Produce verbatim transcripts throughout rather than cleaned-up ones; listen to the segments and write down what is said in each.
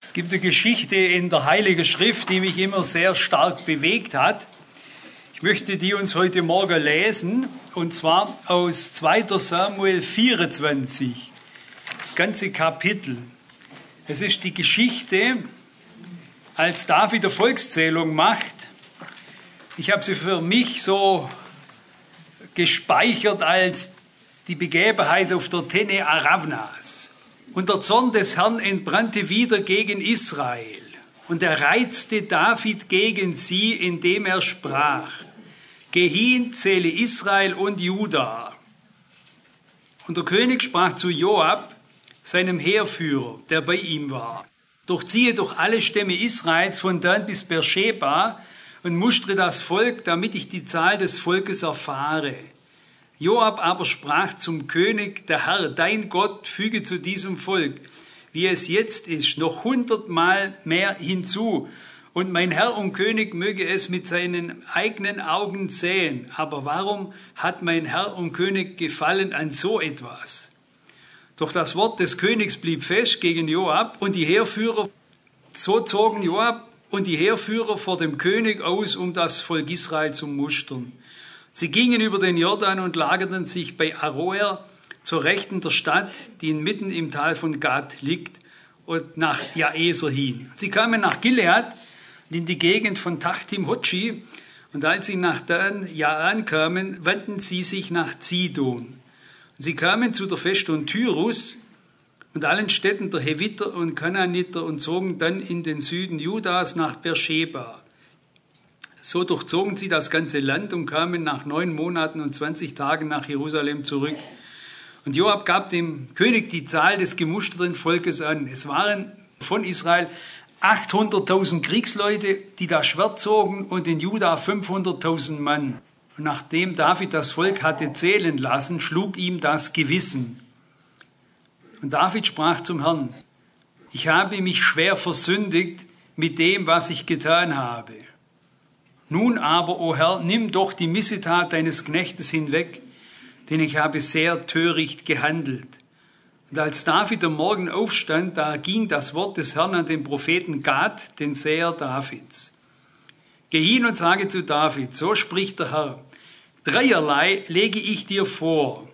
Es gibt eine Geschichte in der Heiligen Schrift, die mich immer sehr stark bewegt hat. Ich möchte die uns heute Morgen lesen, und zwar aus zweiter Samuel vierundzwanzig, das ganze Kapitel. Es ist die Geschichte, als David eine Volkszählung macht. Ich habe sie für mich so gespeichert als die Begebenheit auf der Tene Aravnas. Und der Zorn des Herrn entbrannte wieder gegen Israel. Und er reizte David gegen sie, indem er sprach: Geh hin, zähle Israel und Juda. Und der König sprach zu Joab, seinem Heerführer, der bei ihm war: Durchziehe durch alle Stämme Israels von Dan bis Beersheba und mustere das Volk, damit ich die Zahl des Volkes erfahre. Joab aber sprach zum König: Der Herr, dein Gott, füge zu diesem Volk, wie es jetzt ist, noch hundertmal mehr hinzu. Und mein Herr und König möge es mit seinen eigenen Augen sehen. Aber warum hat mein Herr und König Gefallen an so etwas? Doch das Wort des Königs blieb fest gegen Joab, und die Heerführer, so zogen Joab und die Heerführer vor dem König aus, um das Volk Israel zu mustern. Sie gingen über den Jordan und lagerten sich bei Aroer zur Rechten der Stadt, die inmitten im Tal von Gad liegt, und nach Jaeser hin. Sie kamen nach Gilead, in die Gegend von Tachtim Hotschi, und als sie nach Dan Jaan kamen, wandten sie sich nach Zidon. Und sie kamen zu der Festung Tyrus und allen Städten der Heviter und Kanaaniter und zogen dann in den Süden Judas nach Beersheba. So durchzogen sie das ganze Land und kamen nach neun Monaten und zwanzig Tagen nach Jerusalem zurück. Und Joab gab dem König die Zahl des gemusterten Volkes an. Es waren von Israel achthunderttausend Kriegsleute, die das Schwert zogen, und in Juda fünfhunderttausend Mann. Und nachdem David das Volk hatte zählen lassen, schlug ihm das Gewissen. Und David sprach zum Herrn: Ich habe mich schwer versündigt mit dem, was ich getan habe. Nun aber, o Herr, nimm doch die Missetat deines Knechtes hinweg, denn ich habe sehr töricht gehandelt. Und als David am Morgen aufstand, da ging das Wort des Herrn an den Propheten Gad, den Seher Davids. Geh hin und sage zu David: So spricht der Herr: Dreierlei lege ich dir vor.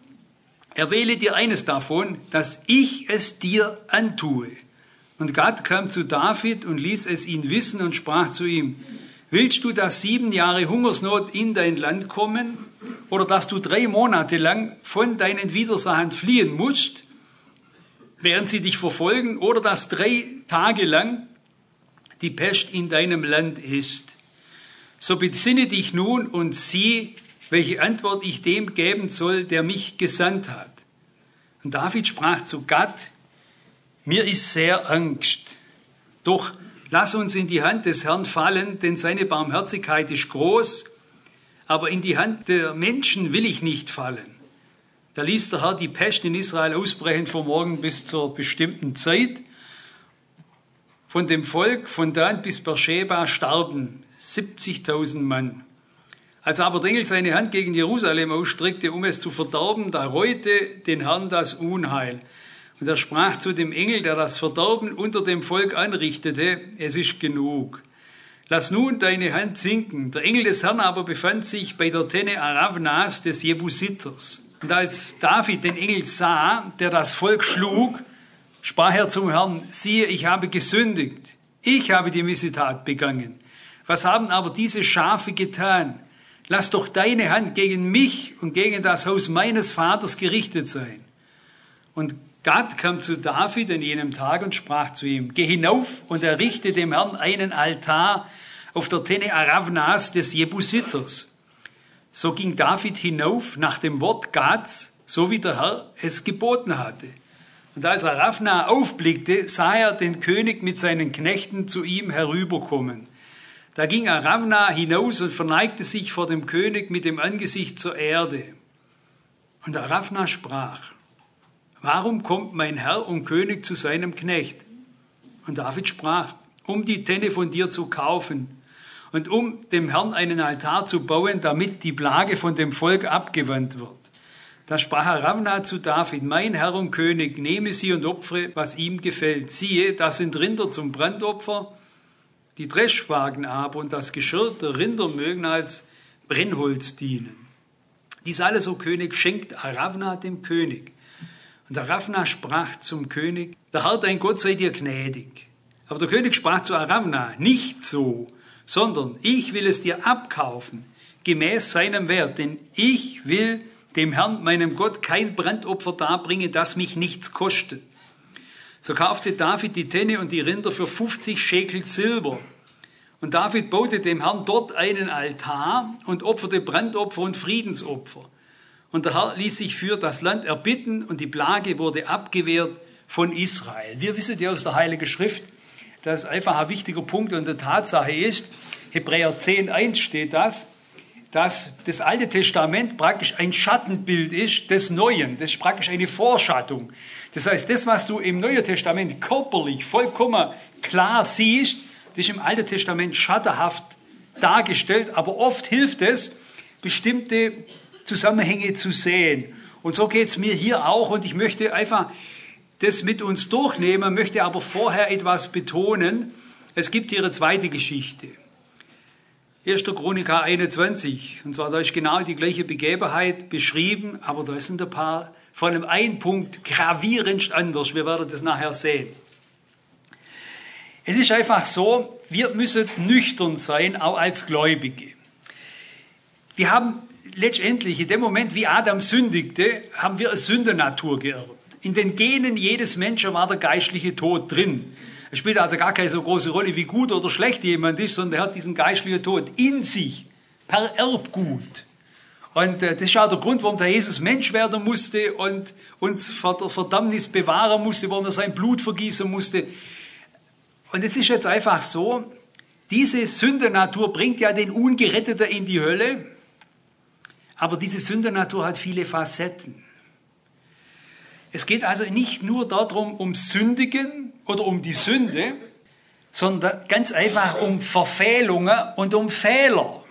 Erwähle dir eines davon, dass ich es dir antue. Und Gad kam zu David und ließ es ihn wissen und sprach zu ihm: Willst du, dass sieben Jahre Hungersnot in dein Land kommen, oder dass du drei Monate lang von deinen Widersachern fliehen musst, während sie dich verfolgen, oder dass drei Tage lang die Pest in deinem Land ist? So besinne dich nun und sieh, welche Antwort ich dem geben soll, der mich gesandt hat. Und David sprach zu Gad: Mir ist sehr Angst, doch lass uns in die Hand des Herrn fallen, denn seine Barmherzigkeit ist groß, aber in die Hand der Menschen will ich nicht fallen. Da ließ der Herr die Pest in Israel ausbrechen vom Morgen bis zur bestimmten Zeit. Von dem Volk von Dan bis Beersheba starben siebzigtausend Mann. Als aber der Engel seine Hand gegen Jerusalem ausstreckte, um es zu verderben, da reute den Herrn das Unheil. Und er sprach zu dem Engel, der das Verderben unter dem Volk anrichtete: Es ist genug. Lass nun deine Hand sinken. Der Engel des Herrn aber befand sich bei der Tene Aravnas des Jebusiters. Und als David den Engel sah, der das Volk schlug, sprach er zum Herrn: Siehe, ich habe gesündigt. Ich habe die Missetat begangen. Was haben aber diese Schafe getan? Lass doch deine Hand gegen mich und gegen das Haus meines Vaters gerichtet sein. Und Gad kam zu David an jenem Tag und sprach zu ihm: Geh hinauf und errichte dem Herrn einen Altar auf der Tene Aravnas des Jebusiters. So ging David hinauf nach dem Wort Gads, so wie der Herr es geboten hatte. Und als Aravna aufblickte, sah er den König mit seinen Knechten zu ihm herüberkommen. Da ging Aravna hinaus und verneigte sich vor dem König mit dem Angesicht zur Erde. Und Aravna sprach: Warum kommt mein Herr und König zu seinem Knecht? Und David sprach: Um die Tenne von dir zu kaufen und um dem Herrn einen Altar zu bauen, damit die Plage von dem Volk abgewandt wird. Da sprach Aravna zu David: Mein Herr und König, nehme sie und opfere, was ihm gefällt. Siehe, das sind Rinder zum Brandopfer, die Dreschwagen aber und das Geschirr der Rinder mögen als Brennholz dienen. Dies alles, o König, schenkt Aravna dem König. Und Aravna sprach zum König: Der Herr dein Gott sei dir gnädig. Aber der König sprach zu Aravna: Nicht so, sondern ich will es dir abkaufen, gemäß seinem Wert, denn ich will dem Herrn, meinem Gott, kein Brandopfer darbringen, das mich nichts kostet. So kaufte David die Tenne und die Rinder für fünfzig Schekel Silber. Und David baute dem Herrn dort einen Altar und opferte Brandopfer und Friedensopfer. Und der Herr ließ sich für das Land erbitten und die Plage wurde abgewehrt von Israel. Wir wissen ja aus der Heiligen Schrift, dass einfach ein wichtiger Punkt und eine Tatsache ist, Hebräer zehn eins steht das, dass das Alte Testament praktisch ein Schattenbild ist des Neuen. Das ist praktisch eine Vorschattung. Das heißt, das, was du im Neuen Testament körperlich vollkommen klar siehst, das ist im Alten Testament schattenhaft dargestellt, aber oft hilft es, bestimmte Zusammenhänge zu sehen. Und so geht es mir hier auch und ich möchte einfach das mit uns durchnehmen, möchte aber vorher etwas betonen. Es gibt hier eine zweite Geschichte. erster Chroniker einundzwanzig, und zwar da ist genau die gleiche Begebenheit beschrieben, aber da sind ein paar, vor allem ein Punkt gravierend anders, wir werden das nachher sehen. Es ist einfach so, wir müssen nüchtern sein, auch als Gläubige. Wir haben letztendlich in dem Moment, wie Adam sündigte, haben wir eine Sündennatur geerbt. In den Genen jedes Menschen war der geistliche Tod drin. Es spielt also gar keine so große Rolle, wie gut oder schlecht jemand ist, sondern er hat diesen geistlichen Tod in sich, per Erbgut. Und äh, das ist auch der Grund, warum der Jesus Mensch werden musste und uns vor der Verdammnis bewahren musste, warum er sein Blut vergießen musste. Und es ist jetzt einfach so, diese Sündennatur bringt ja den Ungeretteten in die Hölle, aber diese Sündennatur hat viele Facetten. Es geht also nicht nur darum, ums Sündigen oder um die Sünde, sondern ganz einfach um Verfehlungen und um Fehler.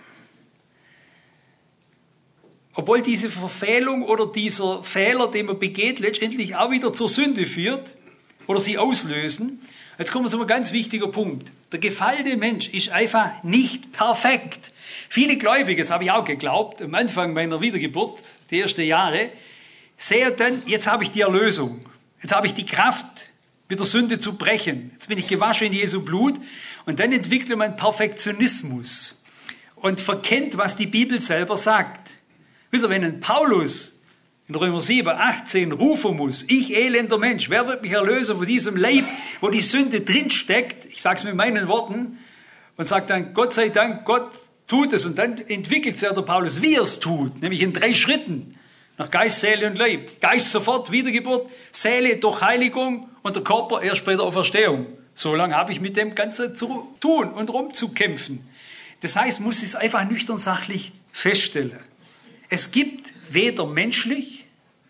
Obwohl diese Verfehlung oder dieser Fehler, den man begeht, letztendlich auch wieder zur Sünde führt oder sie auslösen. Jetzt kommen wir zu einem ganz wichtigen Punkt. Der gefallene Mensch ist einfach nicht perfekt. Viele Gläubige, das habe ich auch geglaubt, am Anfang meiner Wiedergeburt, die ersten Jahre, sehen dann, jetzt habe ich die Erlösung. Jetzt habe ich die Kraft, mit der Sünde zu brechen. Jetzt bin ich gewaschen in Jesu Blut. Und dann entwickelt man Perfektionismus und verkennt, was die Bibel selber sagt. Wisst ihr, wenn ein Paulus in Römer sieben, achtzehn rufen muss, ich elender Mensch, wer wird mich erlösen von diesem Leib, wo die Sünde drinsteckt, ich sage es mit meinen Worten, und sagt dann, Gott sei Dank, Gott tut es. Und dann entwickelt sich der Paulus, wie er es tut, nämlich in drei Schritten. Nach Geist, Seele und Leib. Geist sofort, Wiedergeburt, Seele durch Heiligung und der Körper erst bei der Auferstehung. So lange habe ich mit dem Ganzen zu tun und rumzukämpfen. Das heißt, muss ich es einfach nüchtern sachlich feststellen. Es gibt weder menschlich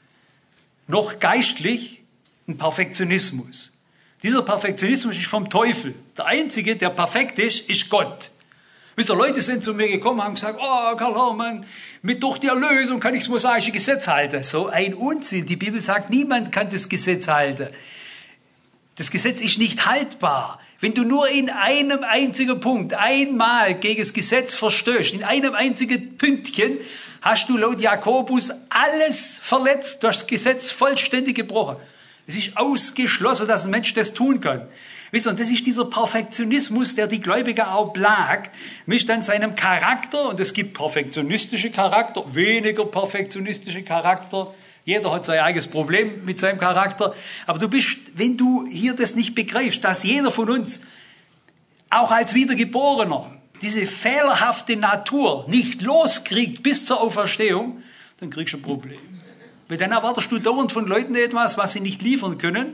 noch geistlich einen Perfektionismus. Dieser Perfektionismus ist vom Teufel. Der Einzige, der perfekt ist, ist Gott. Wisst ihr, Leute sind zu mir gekommen und haben gesagt, oh, Karl Hermann, mit durch die Erlösung kann ich das mosaische Gesetz halten. So ein Unsinn. Die Bibel sagt, niemand kann das Gesetz halten. Das Gesetz ist nicht haltbar. Wenn du nur in einem einzigen Punkt einmal gegen das Gesetz verstößt, in einem einzigen Pünktchen, hast du laut Jakobus alles verletzt. Du hast das Gesetz vollständig gebrochen. Es ist ausgeschlossen, dass ein Mensch das tun kann. Wisst ihr, und das ist dieser Perfektionismus, der die Gläubigen auch plagt, mischt an seinem Charakter, und es gibt perfektionistische Charakter, weniger perfektionistische Charakter. Jeder hat sein eigenes Problem mit seinem Charakter. Aber du bist, wenn du hier das nicht begreifst, dass jeder von uns, auch als Wiedergeborener, diese fehlerhafte Natur nicht loskriegt bis zur Auferstehung, dann kriegst du ein Problem. Weil dann erwartest du dauernd von Leuten etwas, was sie nicht liefern können.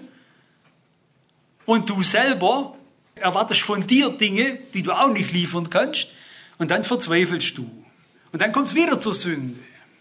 Und du selber erwartest von dir Dinge, die du auch nicht liefern kannst. Und dann verzweifelst du. Und dann kommt es wieder zur Sünde.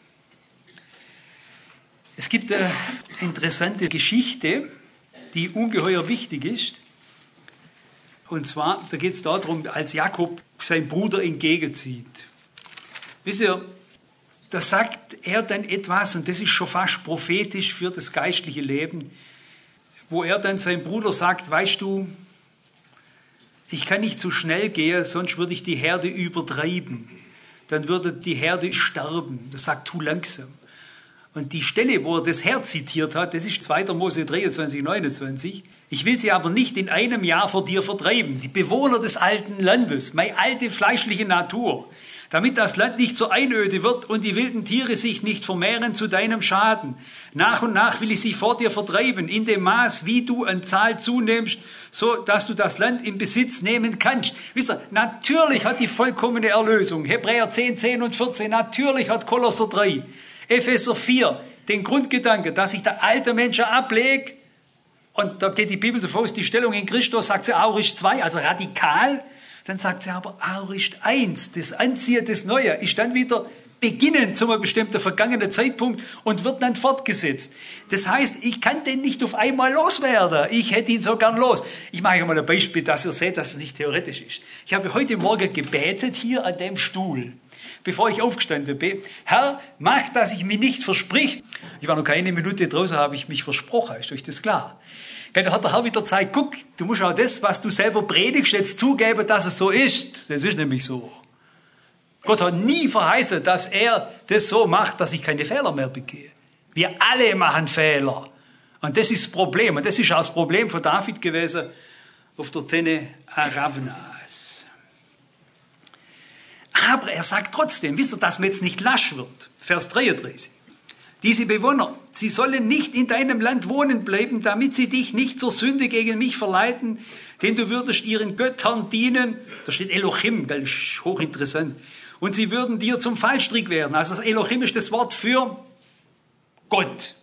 Es gibt eine interessante Geschichte, die ungeheuer wichtig ist. Und zwar, da geht es darum, als Jakob seinen Bruder entgegenzieht. Wisst ihr, da sagt er dann etwas, und das ist schon fast prophetisch für das geistliche Leben, wo er dann seinem Bruder sagt, weißt du, ich kann nicht zu schnell gehen, sonst würde ich die Herde übertreiben. Dann würde die Herde sterben. Das sagt, tu langsam. Und die Stelle, wo er das her zitiert hat, das ist zweiter Mose dreiundzwanzig, neunundzwanzig. Ich will sie aber nicht in einem Jahr vor dir vertreiben. Die Bewohner des alten Landes, meine alte fleischliche Natur, damit das Land nicht zur Einöde wird und die wilden Tiere sich nicht vermehren zu deinem Schaden. Nach und nach will ich sie vor dir vertreiben, in dem Maß, wie du an Zahl zunimmst, so dass du das Land in Besitz nehmen kannst. Wisst ihr, natürlich hat die vollkommene Erlösung, Hebräer zehn, zehn und vierzehn, natürlich hat Kolosser drei, Epheser vier, den Grundgedanke, dass ich der alte Mensch ablege, und da geht die Bibel davon aus, die Stellung in Christus, sagt sie Aurisch zwei, also radikal. Dann sagt sie aber Aurisch eins, das Anziehen des Neuen, ist dann wieder beginnen zu einem bestimmten vergangenen Zeitpunkt und wird dann fortgesetzt. Das heißt, ich kann den nicht auf einmal loswerden. Ich hätte ihn so gern los. Ich mache euch mal ein Beispiel, dass ihr seht, dass es nicht theoretisch ist. Ich habe heute Morgen gebetet hier an dem Stuhl, bevor ich aufgestanden bin. Herr, mach, dass ich mich nicht verspricht. Ich war noch keine Minute draußen, habe ich mich versprochen. Ist euch das klar? Da hat der Herr wieder gezeigt, guck, du musst auch das, was du selber predigst, jetzt zugeben, dass es so ist. Das ist nämlich so. Gott hat nie verheißen, dass er das so macht, dass ich keine Fehler mehr begehe. Wir alle machen Fehler. Und das ist das Problem. Und das ist auch das Problem von David gewesen auf der Tenne Aravnas. Aber er sagt trotzdem, wisst ihr, dass man jetzt nicht lasch wird. Vers dreiunddreißig. Diese Bewohner, sie sollen nicht in deinem Land wohnen bleiben, damit sie dich nicht zur Sünde gegen mich verleiten, denn du würdest ihren Göttern dienen. Da steht Elohim, das ist hochinteressant. Und sie würden dir zum Fallstrick werden. Also das Elohim ist das Wort für Gott.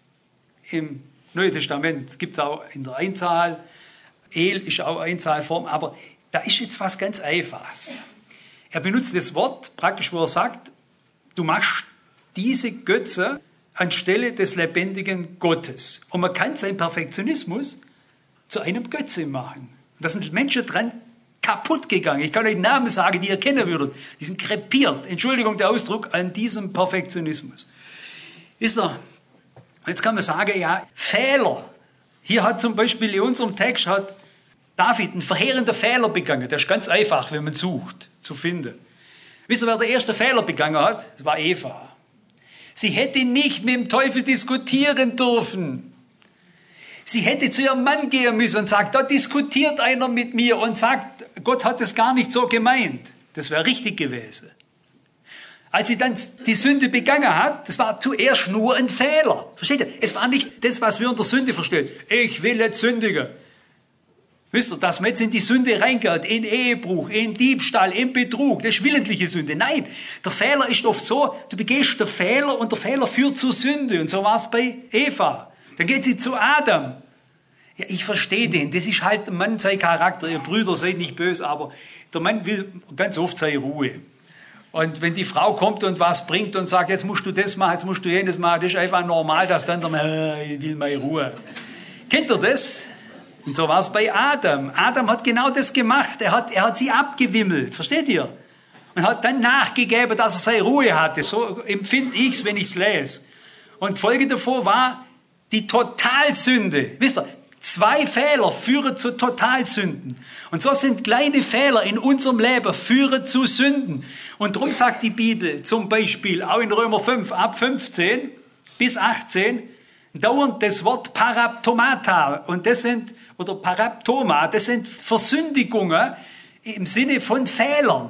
Im Neuen Testament, es gibt es auch in der Einzahl, El ist auch Einzahlform, aber da ist jetzt was ganz Einfaches. Er benutzt das Wort praktisch, wo er sagt, du machst diese Götze anstelle des lebendigen Gottes. Und man kann seinen Perfektionismus zu einem Götze machen. Da sind Menschen dran kaputt gegangen. Ich kann euch Namen sagen, die ihr kennen würdet. Die sind krepiert, Entschuldigung der Ausdruck, an diesem Perfektionismus. Ist er, jetzt kann man sagen, ja, Fehler. Hier hat zum Beispiel in unserem Text hat David einen verheerenden Fehler begangen. Der ist ganz einfach, wenn man sucht, zu finden. Wisst ihr, wer der erste Fehler begangen hat? Das war Eva. Sie hätte nicht mit dem Teufel diskutieren dürfen. Sie hätte zu ihrem Mann gehen müssen und sagt, da diskutiert einer mit mir und sagt, Gott hat es gar nicht so gemeint. Das wäre richtig gewesen. Als sie dann die Sünde begangen hat, das war zuerst nur ein Fehler. Versteht ihr? Es war nicht das, was wir unter Sünde verstehen. Ich will jetzt sündigen. Wisst ihr, dass man jetzt in die Sünde reingeht, in Ehebruch, in Diebstahl, in Betrug, das ist willentliche Sünde. Nein, der Fehler ist oft so, du begehst den Fehler und der Fehler führt zur Sünde. Und so war es bei Eva. Dann geht sie zu Adam. Ja, ich verstehe den, das ist halt ein Mann, sein Charakter. Ihr Brüder, seid nicht böse, aber der Mann will ganz oft seine Ruhe. Und wenn die Frau kommt und was bringt und sagt, jetzt musst du das machen, jetzt musst du jenes machen, das ist einfach normal, dass dann der Mann, äh, ich will meine Ruhe. Kennt ihr das? Und so war es bei Adam. Adam hat genau das gemacht. Er hat, er hat sie abgewimmelt. Versteht ihr? Und hat dann nachgegeben, dass er seine Ruhe hatte. So empfinde ich es, wenn ich es lese. Und Folge davor war die Totalsünde. Wisst ihr, zwei Fehler führen zu Totalsünden. Und so sind kleine Fehler in unserem Leben führen zu Sünden. Und darum sagt die Bibel zum Beispiel, auch in Römer fünf, ab fünfzehn bis achtzehn, dauernd das Wort Paraptomata. Und das sind oder Paraptoma, das sind Versündigungen im Sinne von Fehlern.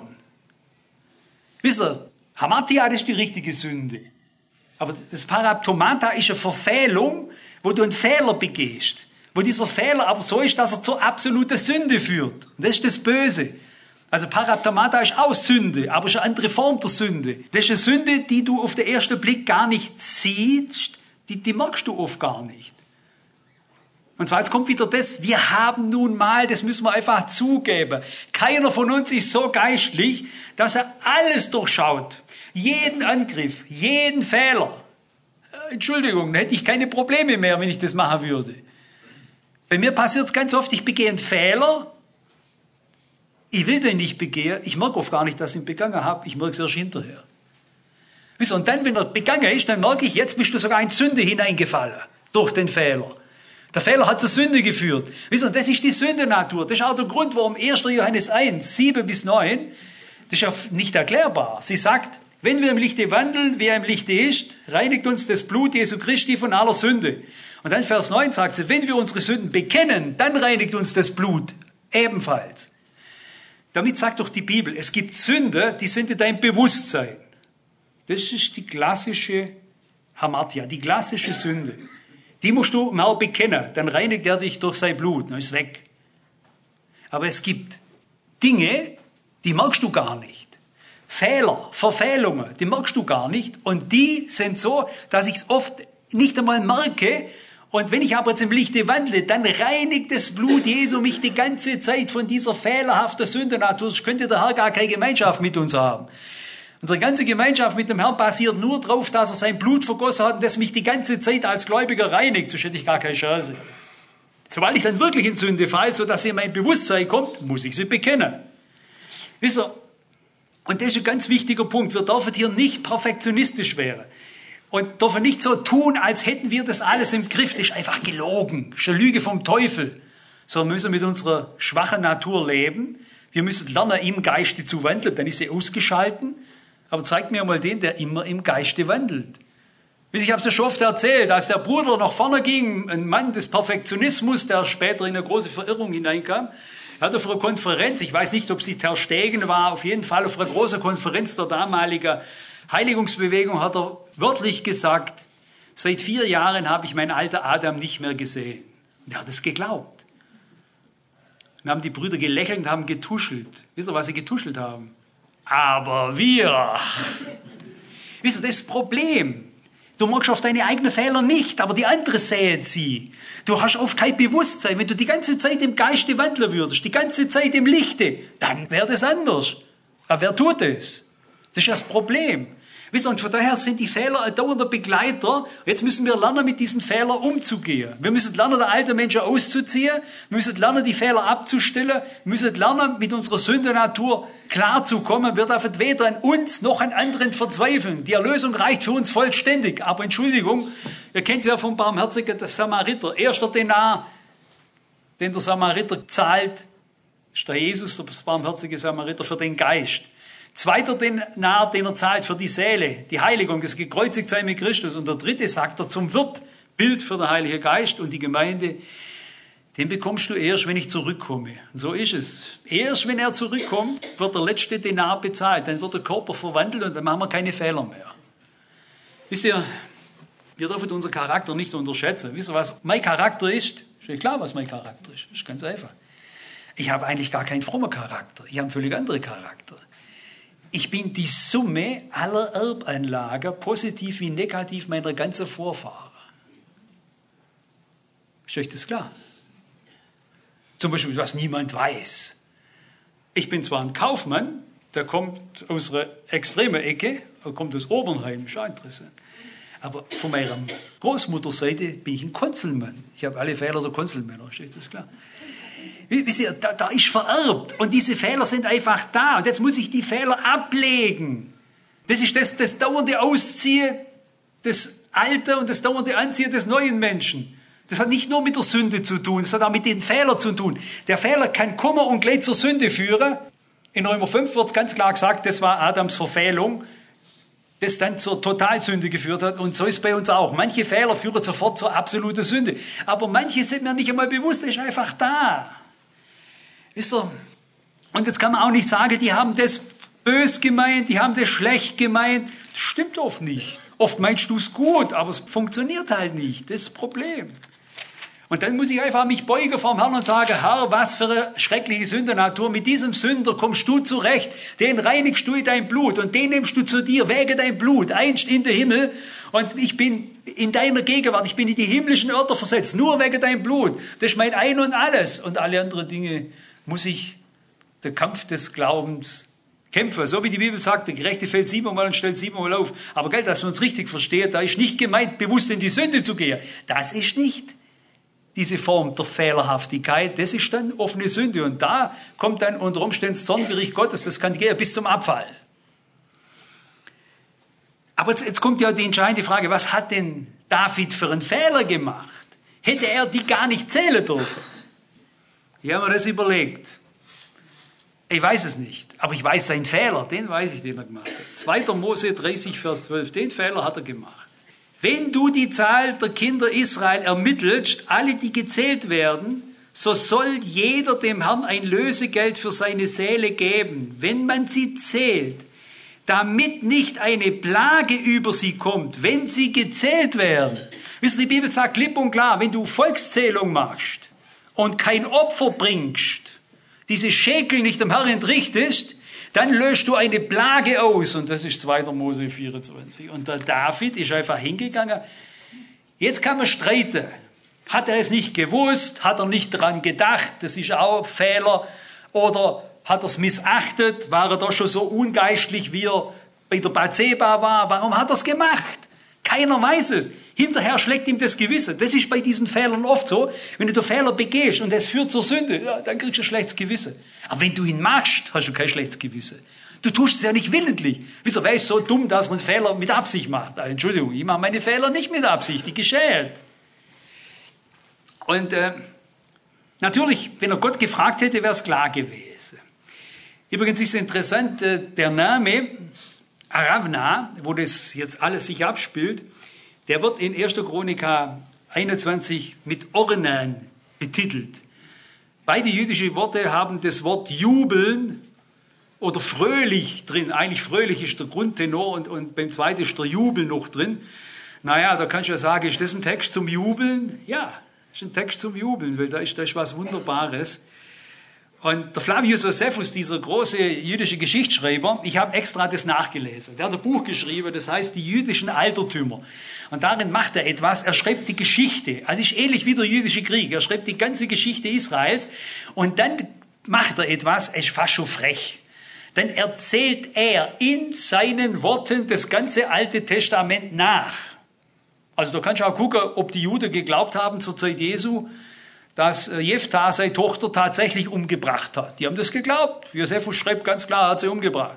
Wisst ihr, Hamartia, das ist die richtige Sünde. Aber das Paraptomata ist eine Verfehlung, wo du einen Fehler begehst. Wo dieser Fehler aber so ist, dass er zur absoluten Sünde führt. Und das ist das Böse. Also Paraptomata ist auch Sünde, aber ist eine andere Form der Sünde. Das ist eine Sünde, die du auf den ersten Blick gar nicht siehst, die, die merkst du oft gar nicht. Und zwar, jetzt kommt wieder das, wir haben nun mal, das müssen wir einfach zugeben, keiner von uns ist so geistlich, dass er alles durchschaut. Jeden Angriff, jeden Fehler. Entschuldigung, dann hätte ich keine Probleme mehr, wenn ich das machen würde. Bei mir passiert es ganz oft, ich begehe einen Fehler, ich will den nicht begehen, ich merke oft gar nicht, dass ich ihn begangen habe, ich merke es erst hinterher. Und dann, wenn er begangen ist, dann merke ich, jetzt bist du sogar in Sünde hineingefallen durch den Fehler. Der Fehler hat zur Sünde geführt. Wisst ihr, das ist die Sündenatur. Das ist auch der Grund, warum erster Johannes eins, sieben bis neun, das ist ja nicht erklärbar. Sie sagt, wenn wir im Lichte wandeln, wie er im Lichte ist, reinigt uns das Blut Jesu Christi von aller Sünde. Und dann Vers neun sagt sie, wenn wir unsere Sünden bekennen, dann reinigt uns das Blut ebenfalls. Damit sagt doch die Bibel, es gibt Sünde, die sind in deinem Bewusstsein. Das ist die klassische Hamartia, die klassische Sünde. Die musst du mal bekennen, dann reinigt er dich durch sein Blut, dann ist es weg. Aber es gibt Dinge, die merkst du gar nicht. Fehler, Verfehlungen, die merkst du gar nicht. Und die sind so, dass ich es oft nicht einmal merke. Und wenn ich aber jetzt im Lichte wandle, dann reinigt das Blut Jesu mich die ganze Zeit von dieser fehlerhaften Sündenatur. Das könnte der Herr gar keine Gemeinschaft mit uns haben. Unsere ganze Gemeinschaft mit dem Herrn basiert nur darauf, dass er sein Blut vergossen hat und das mich die ganze Zeit als Gläubiger reinigt. Sonst hätte ich gar keine Chance. Sobald ich dann wirklich in Sünde falle, sodass sie in mein Bewusstsein kommt, muss ich sie bekennen. Wisst ihr, und das ist ein ganz wichtiger Punkt. Wir dürfen hier nicht perfektionistisch werden. Und dürfen nicht so tun, als hätten wir das alles im Griff. Das ist einfach gelogen. Das ist eine Lüge vom Teufel. So müssen wir mit unserer schwachen Natur leben. Wir müssen lernen, im Geiste zu wandeln. Dann ist sie ausgeschalten. Aber zeigt mir mal den, der immer im Geiste wandelt. Ich habe es ja schon oft erzählt, als der Bruder nach vorne ging, ein Mann des Perfektionismus, der später in eine große Verirrung hineinkam, er hat auf einer Konferenz, ich weiß nicht, ob es die Ter Stegen war, auf jeden Fall auf einer großen Konferenz der damaligen Heiligungsbewegung hat er wörtlich gesagt, seit vier Jahren habe ich meinen alten Adam nicht mehr gesehen. Und er hat es geglaubt. Dann haben die Brüder gelächelt und haben getuschelt. Wisst ihr, was sie getuschelt haben? Aber wir. Wisst ihr, das Problem. Du magst auf deine eigenen Fehler nicht, aber die anderen sehen sie. Du hast oft kein Bewusstsein. Wenn du die ganze Zeit im Geiste wandeln würdest, die ganze Zeit im Lichte, dann wäre das anders. Aber wer tut das? Das ist ja das Problem. Wisst ihr, und von daher sind die Fehler ein dauernder Begleiter. Jetzt müssen wir lernen, mit diesen Fehlern umzugehen. Wir müssen lernen, der alte Menschen auszuziehen. Wir müssen lernen, die Fehler abzustellen. Wir müssen lernen, mit unserer Sündenatur klarzukommen. Wir dürfen weder an uns noch an anderen verzweifeln. Die Erlösung reicht für uns vollständig. Aber Entschuldigung, ihr kennt ja vom barmherzigen Samariter. Erster Denar, den der Samariter zahlt, ist der Jesus, der barmherzige Samariter, für den Geist. Zweiter Denar, den er zahlt für die Seele, die Heiligung, das gekreuzigt sein mit Christus. Und der dritte sagt er zum Wirt, Bild für den Heiligen Geist und die Gemeinde, den bekommst du erst, wenn ich zurückkomme. Und so ist es. Erst wenn er zurückkommt, wird der letzte Denar bezahlt. Dann wird der Körper verwandelt und dann machen wir keine Fehler mehr. Wisst ihr, wir dürfen unseren Charakter nicht unterschätzen. Wisst ihr, was mein Charakter ist? Ist ja klar, was mein Charakter ist. Das ist ganz einfach. Ich habe eigentlich gar keinen frommen Charakter. Ich habe einen völlig anderen Charakter. Ich bin die Summe aller Erbanlagen, positiv wie negativ, meiner ganzen Vorfahren. Ist euch das klar? Zum Beispiel, was niemand weiß. Ich bin zwar ein Kaufmann, der kommt aus einer extremen Ecke, er kommt aus Obernheim, ist auch interessant. Aber von meiner Großmutterseite bin ich ein Konzelmann. Ich habe alle Fehler der Konzelmänner, ist euch das klar? Wisst ihr, da, da ist vererbt und diese Fehler sind einfach da und jetzt muss ich die Fehler ablegen. Das ist das, das dauernde Ausziehen des Alten und das dauernde Anziehen des neuen Menschen. Das hat nicht nur mit der Sünde zu tun, das hat auch mit den Fehlern zu tun. Der Fehler kann kommen und gleich zur Sünde führen. In Römer fünf wird ganz klar gesagt, das war Adams Verfehlung, das dann zur Totalsünde geführt hat. Und so ist es bei uns auch. Manche Fehler führen sofort zur absoluten Sünde. Aber manche sind mir nicht einmal bewusst, das ist einfach da. Wisst ihr? Und jetzt kann man auch nicht sagen, die haben das bös gemeint, die haben das schlecht gemeint. Das stimmt oft nicht. Oft meinst du es gut, aber es funktioniert halt nicht. Das ist das Problem. Und dann muss ich einfach mich beugen vor dem Herrn und sagen, Herr, was für eine schreckliche Sündernatur. Mit diesem Sünder kommst du zurecht. Den reinigst du in dein Blut und den nimmst du zu dir wegen dein Blut, einst in den Himmel. Und ich bin in deiner Gegenwart, ich bin in die himmlischen Örter versetzt, nur wegen dein Blut. Das ist mein Ein und Alles. Und alle anderen Dinge muss ich, der Kampf des Glaubens, kämpfen. So wie die Bibel sagt, der Gerechte fällt siebenmal und stellt siebenmal auf. Aber gell, dass man uns richtig versteht, da ist nicht gemeint, bewusst in die Sünde zu gehen. Das ist nicht diese Form der Fehlerhaftigkeit. Das ist dann offene Sünde. Und da kommt dann unter Umständen das Zorngericht Gottes. Das kann gehen bis zum Abfall. Aber jetzt, jetzt kommt ja die entscheidende Frage, was hat denn David für einen Fehler gemacht? Hätte er die gar nicht zählen dürfen? Ich habe mir das überlegt. Ich weiß es nicht, aber ich weiß seinen Fehler, den weiß ich, den er gemacht hat. zweiter Mose dreißig, Vers zwölf, den Fehler hat er gemacht. Wenn du die Zahl der Kinder Israel ermittelst, alle, die gezählt werden, so soll jeder dem Herrn ein Lösegeld für seine Seele geben, wenn man sie zählt, damit nicht eine Plage über sie kommt, wenn sie gezählt werden. Wisst ihr, die Bibel sagt klipp und klar, wenn du Volkszählung machst und kein Opfer bringst, diese Schekel nicht dem Herrn entrichtest, dann löst du eine Plage aus. Und das ist zweiter Mose vierundzwanzig. Und der David ist einfach hingegangen. Jetzt kann man streiten. Hat er es nicht gewusst? Hat er nicht daran gedacht? Das ist auch ein Fehler. Oder hat er es missachtet? War er doch schon so ungeistlich, wie er bei der Bathseba war? Warum hat er es gemacht? Keiner weiß es. Hinterher schlägt ihm das Gewissen. Das ist bei diesen Fehlern oft so. Wenn du den Fehler begehst und es führt zur Sünde, ja, dann kriegst du ein schlechtes Gewissen. Aber wenn du ihn machst, hast du kein schlechtes Gewissen. Du tust es ja nicht willentlich. Wisst ihr, wer ist so dumm, dass man Fehler mit Absicht macht? Ah, Entschuldigung, ich mache meine Fehler nicht mit Absicht, die geschehen. Und äh, natürlich, wenn er Gott gefragt hätte, wäre es klar gewesen. Übrigens ist es interessant, äh, der Name Aravna, wo das jetzt alles sich abspielt, der wird in erster Chronika einundzwanzig mit Ornan betitelt. Beide jüdische Worte haben das Wort jubeln oder fröhlich drin. Eigentlich fröhlich ist der Grundtenor und, und beim zweiten ist der Jubel noch drin. Naja, da kannst du ja sagen, ist das ein Text zum Jubeln? Ja, ist ein Text zum Jubeln, weil da ist, da ist was Wunderbares. Und der Flavius Josephus, dieser große jüdische Geschichtsschreiber, ich habe extra das nachgelesen. Der hat ein Buch geschrieben, das heißt die jüdischen Altertümer. Und darin macht er etwas, er schreibt die Geschichte. Also ist ähnlich wie der jüdische Krieg. Er schreibt die ganze Geschichte Israels und dann macht er etwas, es ist fast schon frech. Dann erzählt er in seinen Worten das ganze Alte Testament nach. Also da kannst du auch gucken, ob die Juden geglaubt haben zur Zeit Jesu, dass Jephthah seine Tochter tatsächlich umgebracht hat. Die haben das geglaubt. Josephus schreibt ganz klar, er hat sie umgebracht.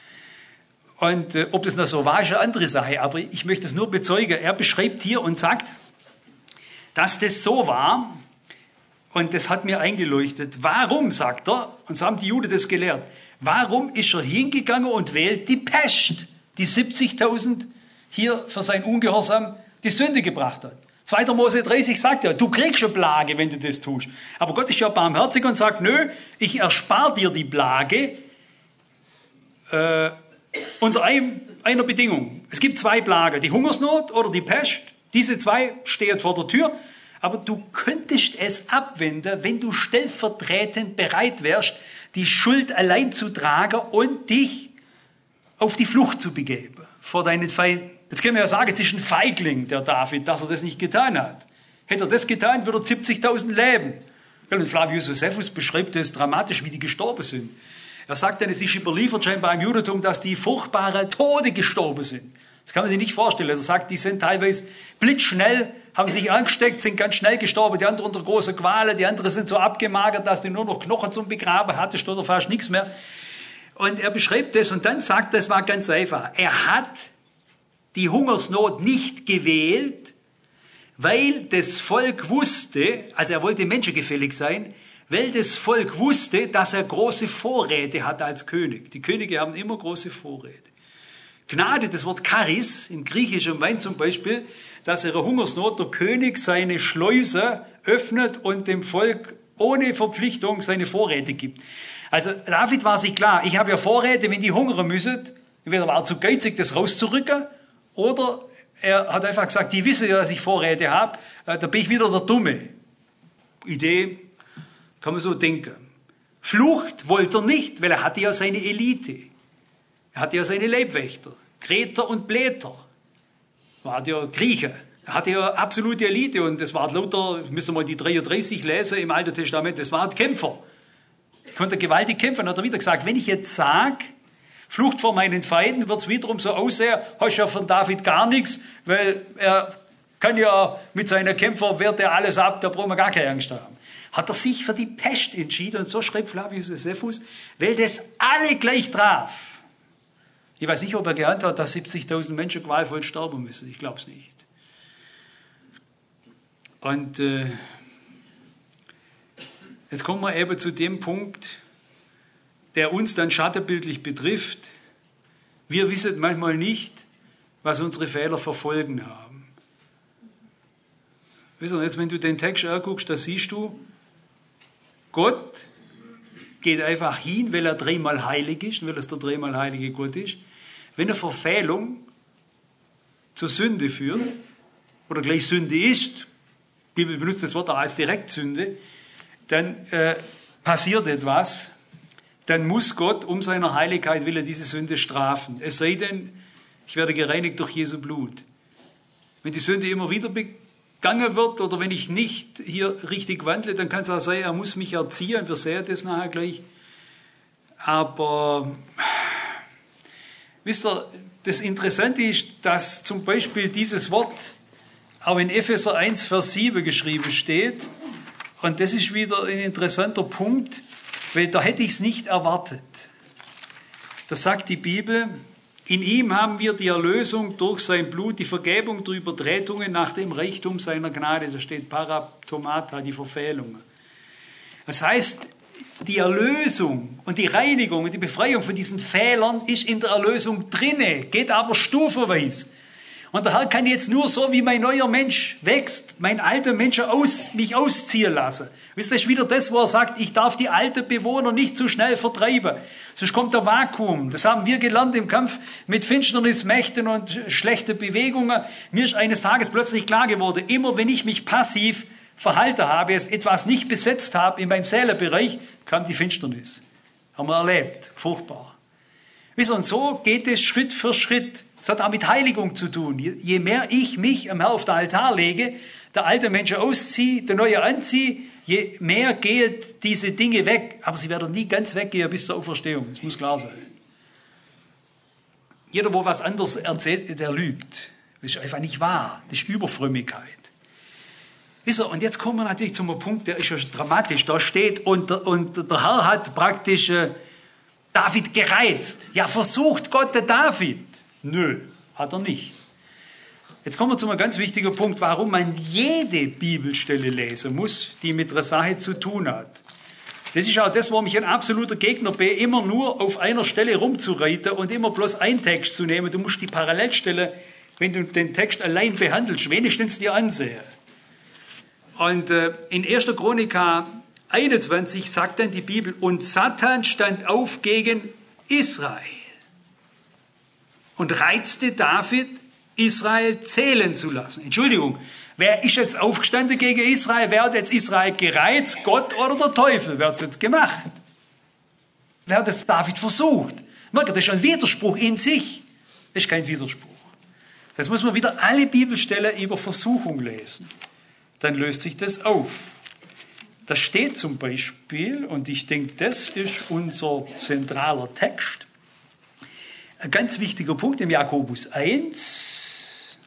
Und äh, ob das noch so war, ist eine andere Sache. Aber ich möchte es nur bezeugen. Er beschreibt hier und sagt, dass das so war. Und das hat mir eingeleuchtet. Warum, sagt er, und so haben die Juden das gelehrt, warum ist er hingegangen und wählt die Pest, die siebzigtausend hier für sein Ungehorsam die Sünde gebracht hat? zweiter Mose dreißig sagt ja, du kriegst eine Plage, wenn du das tust. Aber Gott ist ja barmherzig und sagt, nö, ich erspare dir die Plage äh, unter einem, einer Bedingung. Es gibt zwei Plagen, die Hungersnot oder die Pest. Diese zwei stehen vor der Tür. Aber du könntest es abwenden, wenn du stellvertretend bereit wärst, die Schuld allein zu tragen und dich auf die Flucht zu begeben vor deinen Feinden. Jetzt können wir ja sagen, es ist ein Feigling, der David, dass er das nicht getan hat. Hätte er das getan, würde er siebzigtausend leben. Und Flavius Josephus beschreibt das dramatisch, wie die gestorben sind. Er sagt dann, es ist überliefert scheinbar im Judentum, dass die furchtbare Tode gestorben sind. Das kann man sich nicht vorstellen. Also er sagt, die sind teilweise blitzschnell, haben sich angesteckt, sind ganz schnell gestorben, die anderen unter großer Qual, die anderen sind so abgemagert, dass die nur noch Knochen zum Begraben hattest oder fast nichts mehr. Und er beschreibt das und dann sagt, das war ganz einfach. Er hat die Hungersnot nicht gewählt, weil das Volk wusste, also er wollte menschengefällig sein, weil das Volk wusste, dass er große Vorräte hatte als König. Die Könige haben immer große Vorräte. Gnade, das Wort Charis, im Griechischen meint zum Beispiel, dass in der Hungersnot der König seine Schleuse öffnet und dem Volk ohne Verpflichtung seine Vorräte gibt. Also David war sich klar, ich habe ja Vorräte, wenn die hungern müssen, entweder war er zu geizig, das rauszurücken, oder er hat einfach gesagt, die wissen ja, dass ich Vorräte habe, da bin ich wieder der Dumme. Idee, kann man so denken. Flucht wollte er nicht, weil er hatte ja seine Elite. Er hatte ja seine Leibwächter, Kreter und Bläter. Er hatte ja Griechen. Er hatte ja absolute Elite und das war lauter, müssen wir mal die dreiunddreißig lesen im Alten Testament, das waren Kämpfer. Die konnten gewaltig kämpfen. Dann hat er wieder gesagt, wenn ich jetzt sage, Flucht vor meinen Feinden, wird es wiederum so aussehen, hast ja von David gar nichts, weil er kann ja mit seinen Kämpfern, wehrt er alles ab, da brauchen wir gar keine Angst haben. Hat er sich für die Pest entschieden und so schreibt Flavius Josephus, weil das alle gleich traf. Ich weiß nicht, ob er geahnt hat, dass siebzigtausend Menschen qualvoll sterben müssen. Ich glaube es nicht. Und äh, jetzt kommen wir eben zu dem Punkt, der uns dann schattenbildlich betrifft. Wir wissen manchmal nicht, was unsere Fehler für Folgen haben. Wisst ihr, jetzt, wenn du den Text anguckst, da siehst du, Gott geht einfach hin, weil er dreimal heilig ist, weil es der dreimal heilige Gott ist. Wenn eine Verfehlung zur Sünde führt, oder gleich Sünde ist, die Bibel benutzt das Wort auch als Direktsünde, dann äh, passiert etwas, dann muss Gott um seiner Heiligkeit willen diese Sünde strafen. Es sei denn, ich werde gereinigt durch Jesu Blut. Wenn die Sünde immer wieder begangen wird oder wenn ich nicht hier richtig wandle, dann kann es auch sein, er muss mich erziehen. Wir sehen das nachher gleich. Aber wisst ihr, das Interessante ist, dass zum Beispiel dieses Wort auch in Epheser eins, Vers sieben geschrieben steht. Und das ist wieder ein interessanter Punkt, weil da hätte ich es nicht erwartet. Da sagt die Bibel, in ihm haben wir die Erlösung durch sein Blut, die Vergebung der Übertretungen nach dem Reichtum seiner Gnade. Da steht Paraptomata, die Verfehlungen. Das heißt, die Erlösung und die Reinigung und die Befreiung von diesen Fehlern ist in der Erlösung drinne, geht aber stufenweise. Und der Herr kann jetzt nur so, wie mein neuer Mensch wächst, mein alter Mensch aus, mich ausziehen lassen. Wisst ihr, das ist wieder das, wo er sagt, ich darf die alten Bewohner nicht zu schnell vertreiben. Sonst kommt der Vakuum. Das haben wir gelernt im Kampf mit Finsternismächten und schlechten Bewegungen. Mir ist eines Tages plötzlich klar geworden, immer wenn ich mich passiv verhalten habe, es etwas nicht besetzt habe in meinem Seelenbereich, kam die Finsternis. Haben wir erlebt. Furchtbar. Wisst ihr, und so geht es Schritt für Schritt. Das hat auch mit Heiligung zu tun. Je mehr ich mich am Herrn auf den Altar lege, der alte Mensch ausziehe, der neue anziehe, je mehr gehen diese Dinge weg. Aber sie werden nie ganz weggehen bis zur Auferstehung. Das muss klar sein. Jeder, wo was anderes erzählt, der lügt. Das ist einfach nicht wahr. Das ist Überfrömmigkeit. Wisst ihr, und jetzt kommen wir natürlich zu einem Punkt, der ist ja dramatisch. Da steht, und der, und der Herr hat praktisch äh, David gereizt. Ja, versucht Gott der David. Nö, hat er nicht. Jetzt kommen wir zu einem ganz wichtigen Punkt, warum man jede Bibelstelle lesen muss, die mit der Sache zu tun hat. Das ist auch das, warum ich ein absoluter Gegner bin, immer nur auf einer Stelle rumzureiten und immer bloß einen Text zu nehmen. Du musst die Parallelstelle, wenn du den Text allein behandelst, wenigstens dir ansehen. Und äh, in erster Chronika einundzwanzig sagt dann die Bibel, und Satan stand auf gegen Israel und reizte David, Israel zählen zu lassen. Entschuldigung, wer ist jetzt aufgestanden gegen Israel? Wer hat jetzt Israel gereizt? Gott oder der Teufel? Wer hat es jetzt gemacht? Wer hat es David versucht? Merkt ihr, das ist ein Widerspruch in sich. Das ist kein Widerspruch. Das muss man wieder alle Bibelstellen über Versuchung lesen. Dann löst sich das auf. Da steht zum Beispiel, und ich denke, das ist unser zentraler Text, ein ganz wichtiger Punkt im Jakobus eins.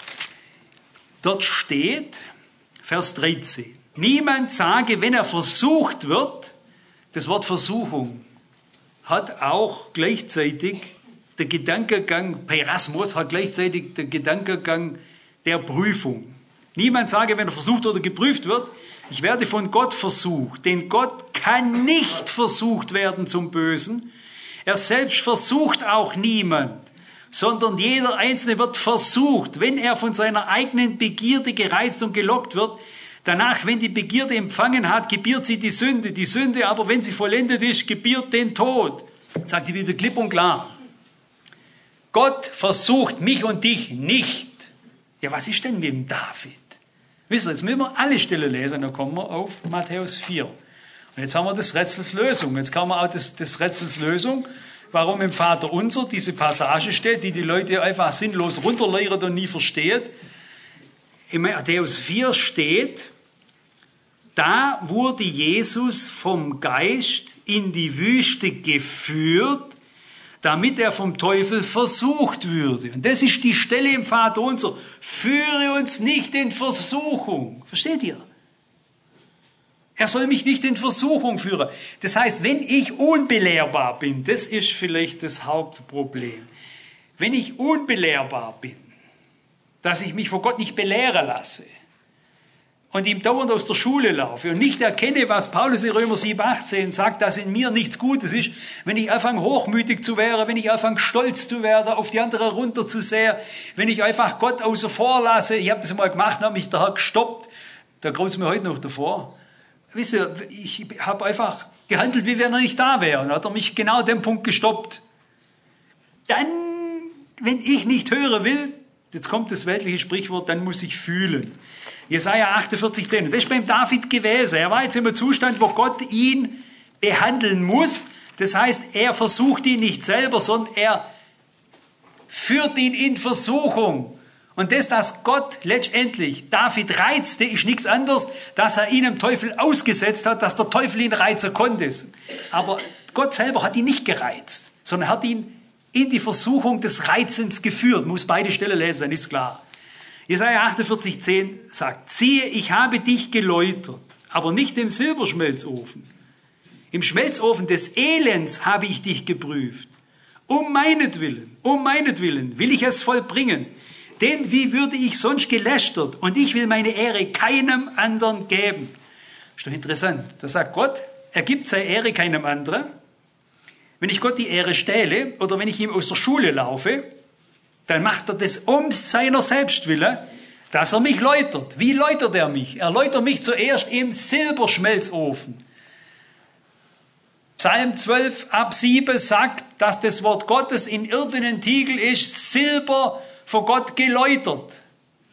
Dort steht, Vers dreizehn, niemand sage, wenn er versucht wird, das Wort Versuchung hat auch gleichzeitig der Gedankengang, Perasmos hat gleichzeitig den Gedankengang der Prüfung. Niemand sage, wenn er versucht oder geprüft wird, ich werde von Gott versucht, denn Gott kann nicht versucht werden zum Bösen. Er selbst versucht auch niemand, sondern jeder Einzelne wird versucht, wenn er von seiner eigenen Begierde gereizt und gelockt wird. Danach, wenn die Begierde empfangen hat, gebiert sie die Sünde. Die Sünde aber, wenn sie vollendet ist, gebiert den Tod. Sagt die Bibel klipp und klar. Gott versucht mich und dich nicht. Ja, was ist denn mit dem David? Wisst ihr, jetzt müssen wir alle Stellen lesen, dann kommen wir auf Matthäus vier. Und jetzt haben wir das Rätsels Lösung. Jetzt haben wir auch das, das Rätsels Lösung, warum im Vater Unser diese Passage steht, die die Leute einfach sinnlos runterlehren und nie verstehen. In Matthäus vier steht, da wurde Jesus vom Geist in die Wüste geführt, damit er vom Teufel versucht würde. Und das ist die Stelle im Vater Unser. Führe uns nicht in Versuchung. Versteht ihr? Er soll mich nicht in Versuchung führen. Das heißt, wenn ich unbelehrbar bin, das ist vielleicht das Hauptproblem. wenn ich unbelehrbar bin, dass ich mich vor Gott nicht belehren lasse und ihm dauernd aus der Schule laufe und nicht erkenne, was Paulus in Römer sieben, achtzehn sagt, dass in mir nichts Gutes ist, wenn ich anfange hochmütig zu werden, wenn ich anfange stolz zu werden, auf die anderen runter zu sehen, wenn ich einfach Gott außer vor lasse, ich habe das mal gemacht, habe mich der Herr gestoppt, da graut es mir heute noch davor. Wisst ihr, ich habe einfach gehandelt, wie wenn er nicht da wäre, und hat er mich genau an dem Punkt gestoppt. Dann, wenn ich nicht hören will, jetzt kommt das weltliche Sprichwort, dann muss ich fühlen. Jesaja achtundvierzig, zehn. Das ist beim David gewesen. Er war jetzt in einem Zustand, wo Gott ihn behandeln muss. Das heißt, er versucht ihn nicht selber, sondern er führt ihn in Versuchung. Und das, dass Gott letztendlich David reizte, ist nichts anderes, dass er ihn dem Teufel ausgesetzt hat, dass der Teufel ihn reizen konnte. Aber Gott selber hat ihn nicht gereizt, sondern hat ihn in die Versuchung des Reizens geführt. Muss beide Stellen lesen, dann ist klar. Jesaja achtundvierzig, zehn sagt, siehe, ich habe dich geläutert, aber nicht im Silberschmelzofen. Im Schmelzofen des Elends habe ich dich geprüft. Um meinetwillen, um meinetwillen will ich es vollbringen. Denn wie würde ich sonst gelästert? Und ich will meine Ehre keinem anderen geben. Ist doch interessant. Da sagt Gott, er gibt seine Ehre keinem anderen. Wenn ich Gott die Ehre stehle oder wenn ich ihm aus der Schule laufe, dann macht er das um seiner Selbstwille, dass er mich läutert. Wie läutert er mich? Er läutert mich zuerst im Silberschmelzofen. Psalm zwölf ab sieben sagt, dass das Wort Gottes in irdenen Tiegel ist, Silber vor Gott geläutert.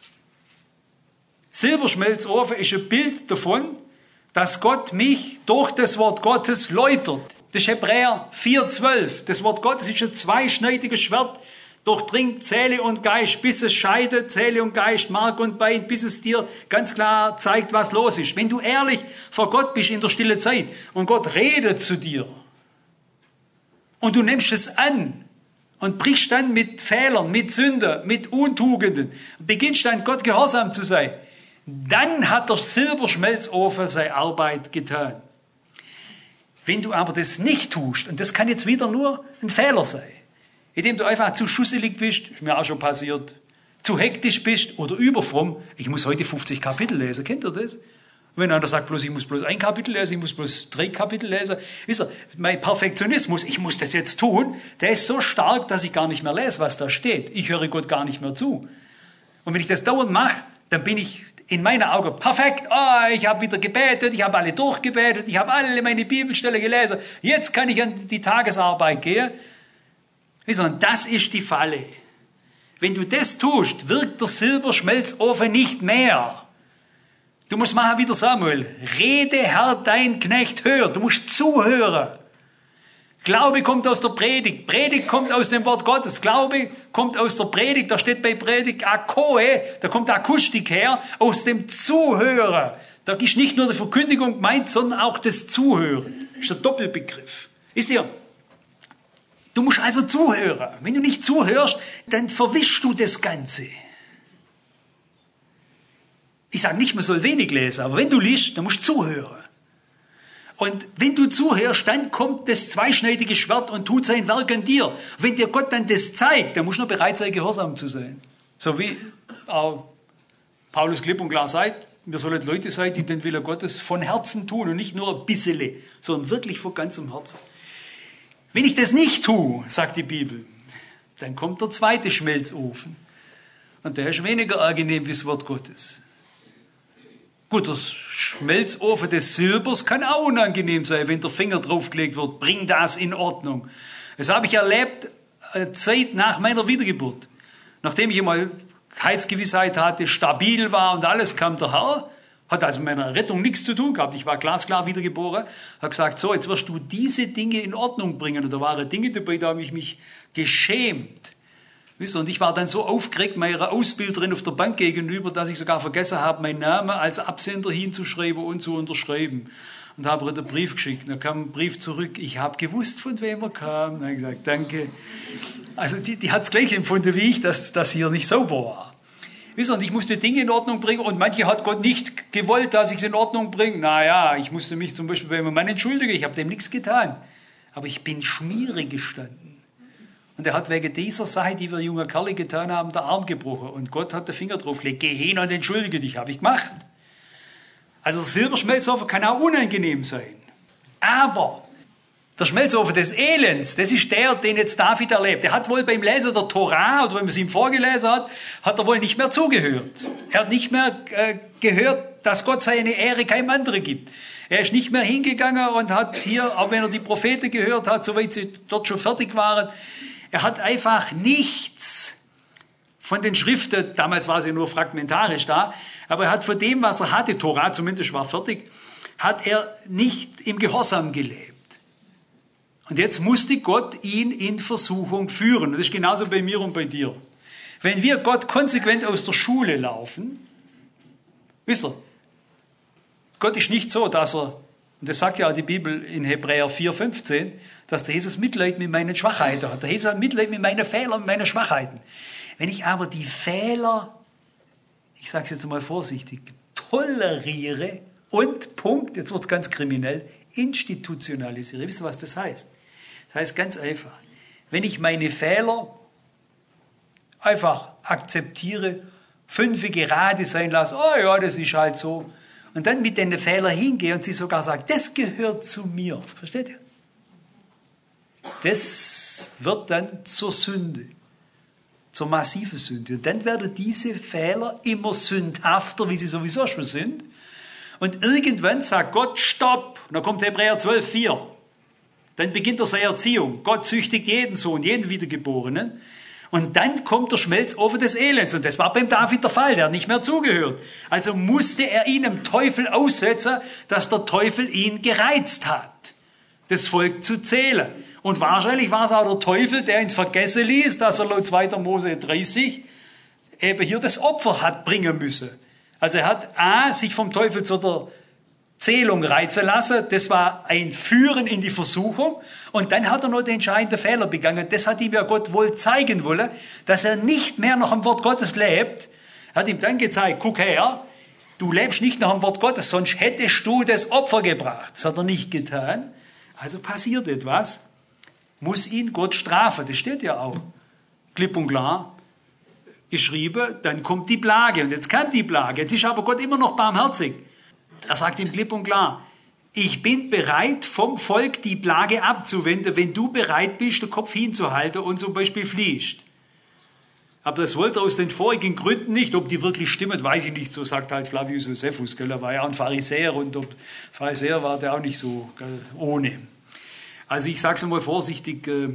Silberschmelzofen ist ein Bild davon, dass Gott mich durch das Wort Gottes läutert. Das ist Hebräer vier, zwölf. Das Wort Gottes ist ein zweischneidiges Schwert, durchdringt Seele und Geist, bis es scheidet, Seele und Geist, Mark und Bein, bis es dir ganz klar zeigt, was los ist. Wenn du ehrlich vor Gott bist in der stillen Zeit und Gott redet zu dir und du nimmst es an und brichst dann mit Fehlern, mit Sünden, mit Untugenden, beginnst dann Gott gehorsam zu sein, dann hat der Silberschmelzofen seine Arbeit getan. Wenn du aber das nicht tust, und das kann jetzt wieder nur ein Fehler sein, indem du einfach zu schusselig bist, ist mir auch schon passiert, zu hektisch bist oder überfromm, ich muss heute fünfzig Kapitel lesen, kennt ihr das? Und wenn einer sagt, bloß, ich muss bloß ein Kapitel lesen, ich muss bloß drei Kapitel lesen, wisst ihr, mein Perfektionismus, ich muss das jetzt tun, der ist so stark, dass ich gar nicht mehr lese, was da steht. Ich höre Gott gar nicht mehr zu. Und wenn ich das dauernd mache, dann bin ich in meinen Augen perfekt. Oh, ich habe wieder gebetet, ich habe alle durchgebetet, ich habe alle meine Bibelstellen gelesen, jetzt kann ich an die Tagesarbeit gehen. Und das ist die Falle. Wenn du das tust, wirkt der Silberschmelzofen nicht mehr. Du musst machen wie der Samuel. Rede, Herr, dein Knecht hört. Du musst zuhören. Glaube kommt aus der Predigt. Predigt kommt aus dem Wort Gottes. Glaube kommt aus der Predigt. Da steht bei Predigt Akoe, da kommt Akustik her, aus dem Zuhören. Da ist nicht nur die Verkündigung gemeint, sondern auch das Zuhören. Das ist der Doppelbegriff. Wisst ihr? Du musst also zuhören. Wenn du nicht zuhörst, dann verwischst du das Ganze. Ich sage nicht, man soll wenig lesen, aber wenn du liest, dann musst du zuhören. Und wenn du zuhörst, dann kommt das zweischneidige Schwert und tut sein Werk an dir. Wenn dir Gott dann das zeigt, dann musst du nur bereit sein, gehorsam zu sein. So wie auch Paulus klipp und klar sagt, wir sollen Leute sein, die den Willen Gottes von Herzen tun und nicht nur ein bisschen, sondern wirklich von ganzem Herzen. Wenn ich das nicht tue, sagt die Bibel, dann kommt der zweite Schmelzofen. Und der ist weniger angenehm wie das Wort Gottes. Gut, der Schmelzofen des Silbers kann auch unangenehm sein, wenn der Finger draufgelegt wird. Bring das in Ordnung. Das habe ich erlebt, eine Zeit nach meiner Wiedergeburt. Nachdem ich mal Heilsgewissheit hatte, stabil war und alles, kam der Herr, hat also mit meiner Rettung nichts zu tun gehabt. Ich war glasklar wiedergeboren. Hat gesagt, so, jetzt wirst du diese Dinge in Ordnung bringen. Und da waren Dinge dabei, da habe ich mich geschämt. Wisst ihr, und ich war dann so aufgeregt meiner Ausbilderin auf der Bank gegenüber, dass ich sogar vergessen habe, meinen Namen als Absender hinzuschreiben und zu unterschreiben. Und habe ihr den Brief geschickt. Dann kam ein Brief zurück. Ich habe gewusst, von wem er kam. Dann habe ich gesagt, danke. Also die, die hat es gleich empfunden wie ich, dass das hier nicht sauber war. Wisst ihr, und ich musste Dinge in Ordnung bringen und manche hat Gott nicht gewollt, dass ich es in Ordnung bringe. Naja, ich musste mich zum Beispiel bei meinem Mann entschuldigen, ich habe dem nichts getan. Aber ich bin schmierig gestanden. Und er hat wegen dieser Sache, die wir junger Kerle getan haben, den Arm gebrochen. Und Gott hat den Finger drauf gelegt. Geh hin und entschuldige dich, habe ich gemacht. Also der Silberschmelzofen kann auch unangenehm sein. Aber der Schmelzofen des Elends, das ist der, den jetzt David erlebt. Er hat wohl beim Lesen der Torah, oder wenn man es ihm vorgelesen hat, hat er wohl nicht mehr zugehört. Er hat nicht mehr äh, gehört, dass Gott seine Ehre keinem anderen gibt. Er ist nicht mehr hingegangen und hat hier, auch wenn er die Propheten gehört hat, soweit sie dort schon fertig waren, er hat einfach nichts von den Schriften, damals war sie nur fragmentarisch da, aber er hat von dem, was er hatte, Torah zumindest war fertig, hat er nicht im Gehorsam gelebt. Und jetzt musste Gott ihn in Versuchung führen. Das ist genauso bei mir und bei dir. Wenn wir Gott konsequent aus der Schule laufen, wisst ihr, Gott ist nicht so, dass er, und das sagt ja auch die Bibel in Hebräer vier fünfzehn, dass der Jesus Mitleid mit meinen Schwachheiten hat. Der Jesus hat Mitleid mit meinen Fehlern, mit meinen Schwachheiten. Wenn ich aber die Fehler, ich sage es jetzt mal vorsichtig, toleriere und, Punkt, jetzt wird es ganz kriminell, institutionalisiere. Wisst ihr, was das heißt? Das heißt ganz einfach, wenn ich meine Fehler einfach akzeptiere, fünfe gerade sein lasse, oh ja, das ist halt so, und dann mit den Fehlern hingehe und sie sogar sagt, das gehört zu mir. Versteht ihr? Das wird dann zur Sünde, zur massiven Sünde. Und dann werden diese Fehler immer sündhafter, wie sie sowieso schon sind. Und irgendwann sagt Gott, stopp. Und dann kommt Hebräer zwölf vier. Dann beginnt er seine Erziehung. Gott züchtigt jeden Sohn, jeden Wiedergeborenen. Und dann kommt der Schmelzofen des Elends. Und das war beim David der Fall, der hat nicht mehr zugehört. Also musste er ihn dem Teufel aussetzen, dass der Teufel ihn gereizt hat, das Volk zu zählen. Und wahrscheinlich war es auch der Teufel, der ihn vergessen ließ, dass er laut zweiter Mose dreißig eben hier das Opfer hat bringen müssen. Also er hat A, sich vom Teufel zu der Zählung reizen lassen, das war ein Führen in die Versuchung, und dann hat er noch den entscheidenden Fehler begangen. Das hat ihm ja Gott wohl zeigen wollen, dass er nicht mehr nach dem Wort Gottes lebt. Er hat ihm dann gezeigt, guck her, du lebst nicht nach dem Wort Gottes, sonst hättest du das Opfer gebracht. Das hat er nicht getan. Also passiert etwas, muss ihn Gott strafen. Das steht ja auch klipp und klar geschrieben, dann kommt die Plage. Und jetzt kam die Plage. Jetzt ist aber Gott immer noch barmherzig. Er sagt ihm klipp und klar, ich bin bereit, vom Volk die Plage abzuwenden, wenn du bereit bist, den Kopf hinzuhalten und zum Beispiel fliehst. Aber das wollte er aus den vorigen Gründen nicht. Ob die wirklich stimmen, weiß ich nicht. So sagt halt Flavius Josephus. Gell? Er war ja ein Pharisäer, und ob Pharisäer war der auch nicht so, gell? Ohne. Also ich sage es mal vorsichtig, äh,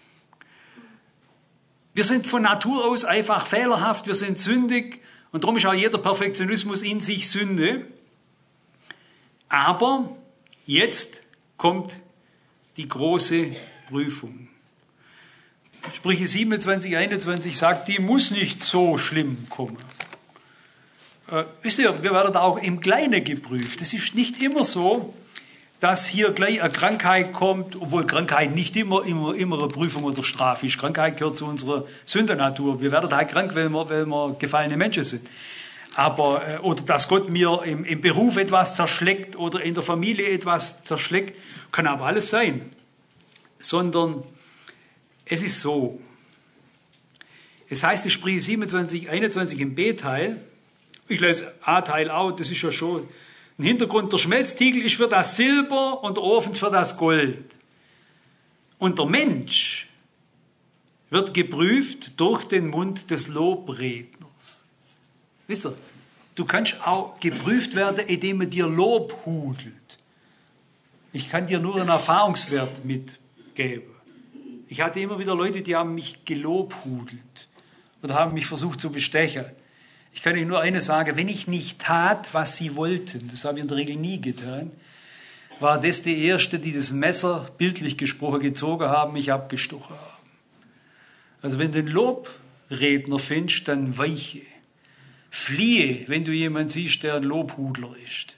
wir sind von Natur aus einfach fehlerhaft, wir sind sündig, und darum ist auch jeder Perfektionismus in sich Sünde. Aber jetzt kommt die große Prüfung. Sprüche siebenundzwanzig, einundzwanzig sagt, die muss nicht so schlimm kommen. Äh, wisst ihr, wir werden da auch im Kleinen geprüft. Es ist nicht immer so, dass hier gleich eine Krankheit kommt, obwohl Krankheit nicht immer, immer, immer eine Prüfung oder Strafe ist. Krankheit gehört zu unserer Sündennatur. Wir werden halt krank, weil wir, weil wir gefallene Menschen sind. Aber, oder dass Gott mir im, im Beruf etwas zerschlägt oder in der Familie etwas zerschlägt, kann aber alles sein. Sondern es ist so. Es heißt in Sprüche siebenundzwanzig, einundzwanzig im B-Teil, ich lese A-Teil auch, das ist ja schon ein Hintergrund, der Schmelztiegel ist für das Silber und der Ofen für das Gold. Und der Mensch wird geprüft durch den Mund des Lobredners. Wisst ihr, du kannst auch geprüft werden, indem man dir Lob hudelt. Ich kann dir nur einen Erfahrungswert mitgeben. Ich hatte immer wieder Leute, die haben mich gelobhudelt oder haben mich versucht zu bestechen. Ich kann Ihnen nur eines sagen, wenn ich nicht tat, was sie wollten, das habe ich in der Regel nie getan, war das die Erste, die das Messer, bildlich gesprochen, gezogen haben, mich abgestochen haben. Also wenn du einen Lobredner findest, dann weiche. Fliehe, wenn du jemanden siehst, der ein Lobhudler ist.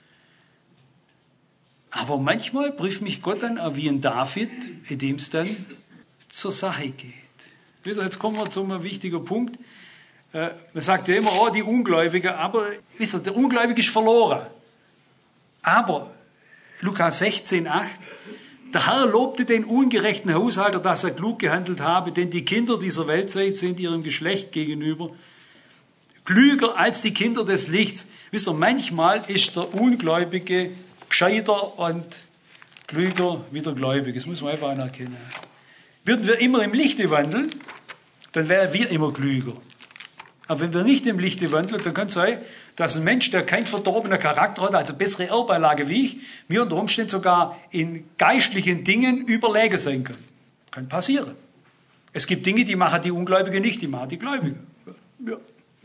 Aber manchmal prüft mich Gott dann auch wie ein David, in dem es dann zur Sache geht. Jetzt kommen wir zu einem wichtigen Punkt. Man sagt ja immer, oh, die Ungläubigen, aber wisst ihr, der Ungläubige ist verloren. Aber Lukas sechzehn acht, Der Herr lobte den ungerechten Haushalter, dass er klug gehandelt habe, denn die Kinder dieser Weltzeit sind ihrem Geschlecht gegenüber klüger als die Kinder des Lichts. Wisst ihr, manchmal ist der Ungläubige gescheiter und klüger wie der Gläubige. Das muss man einfach anerkennen. Würden wir immer im Lichte wandeln, dann wären wir immer klüger. Aber wenn wir nicht im Lichte wandeln, dann kann es sein, dass ein Mensch, der kein verdorbener Charakter hat, also bessere Erbeinlage wie ich, mir unter Umständen sogar in geistlichen Dingen überlegen sein kann. Kann passieren. Es gibt Dinge, die machen die Ungläubigen nicht, die machen die Gläubigen. Ja.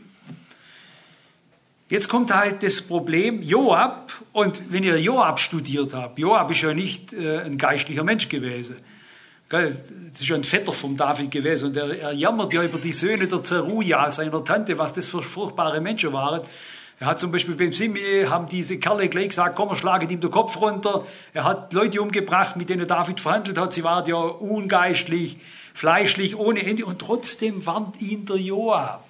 Jetzt kommt halt das Problem Joab, und wenn ihr Joab studiert habt, Joab ist ja nicht äh, ein geistlicher Mensch gewesen. Das ist ja ein Vetter vom David gewesen und er, er jammert ja über die Söhne der Zeruja, seiner Tante, was das für furchtbare Menschen waren. Er hat zum Beispiel beim Simei, haben diese Kerle gleich gesagt, komm, wir schlagen ihm den Kopf runter. Er hat Leute umgebracht, mit denen David verhandelt hat. Sie waren ja ungeistlich, fleischlich, ohne Ende. Und trotzdem warnt ihn der Joab.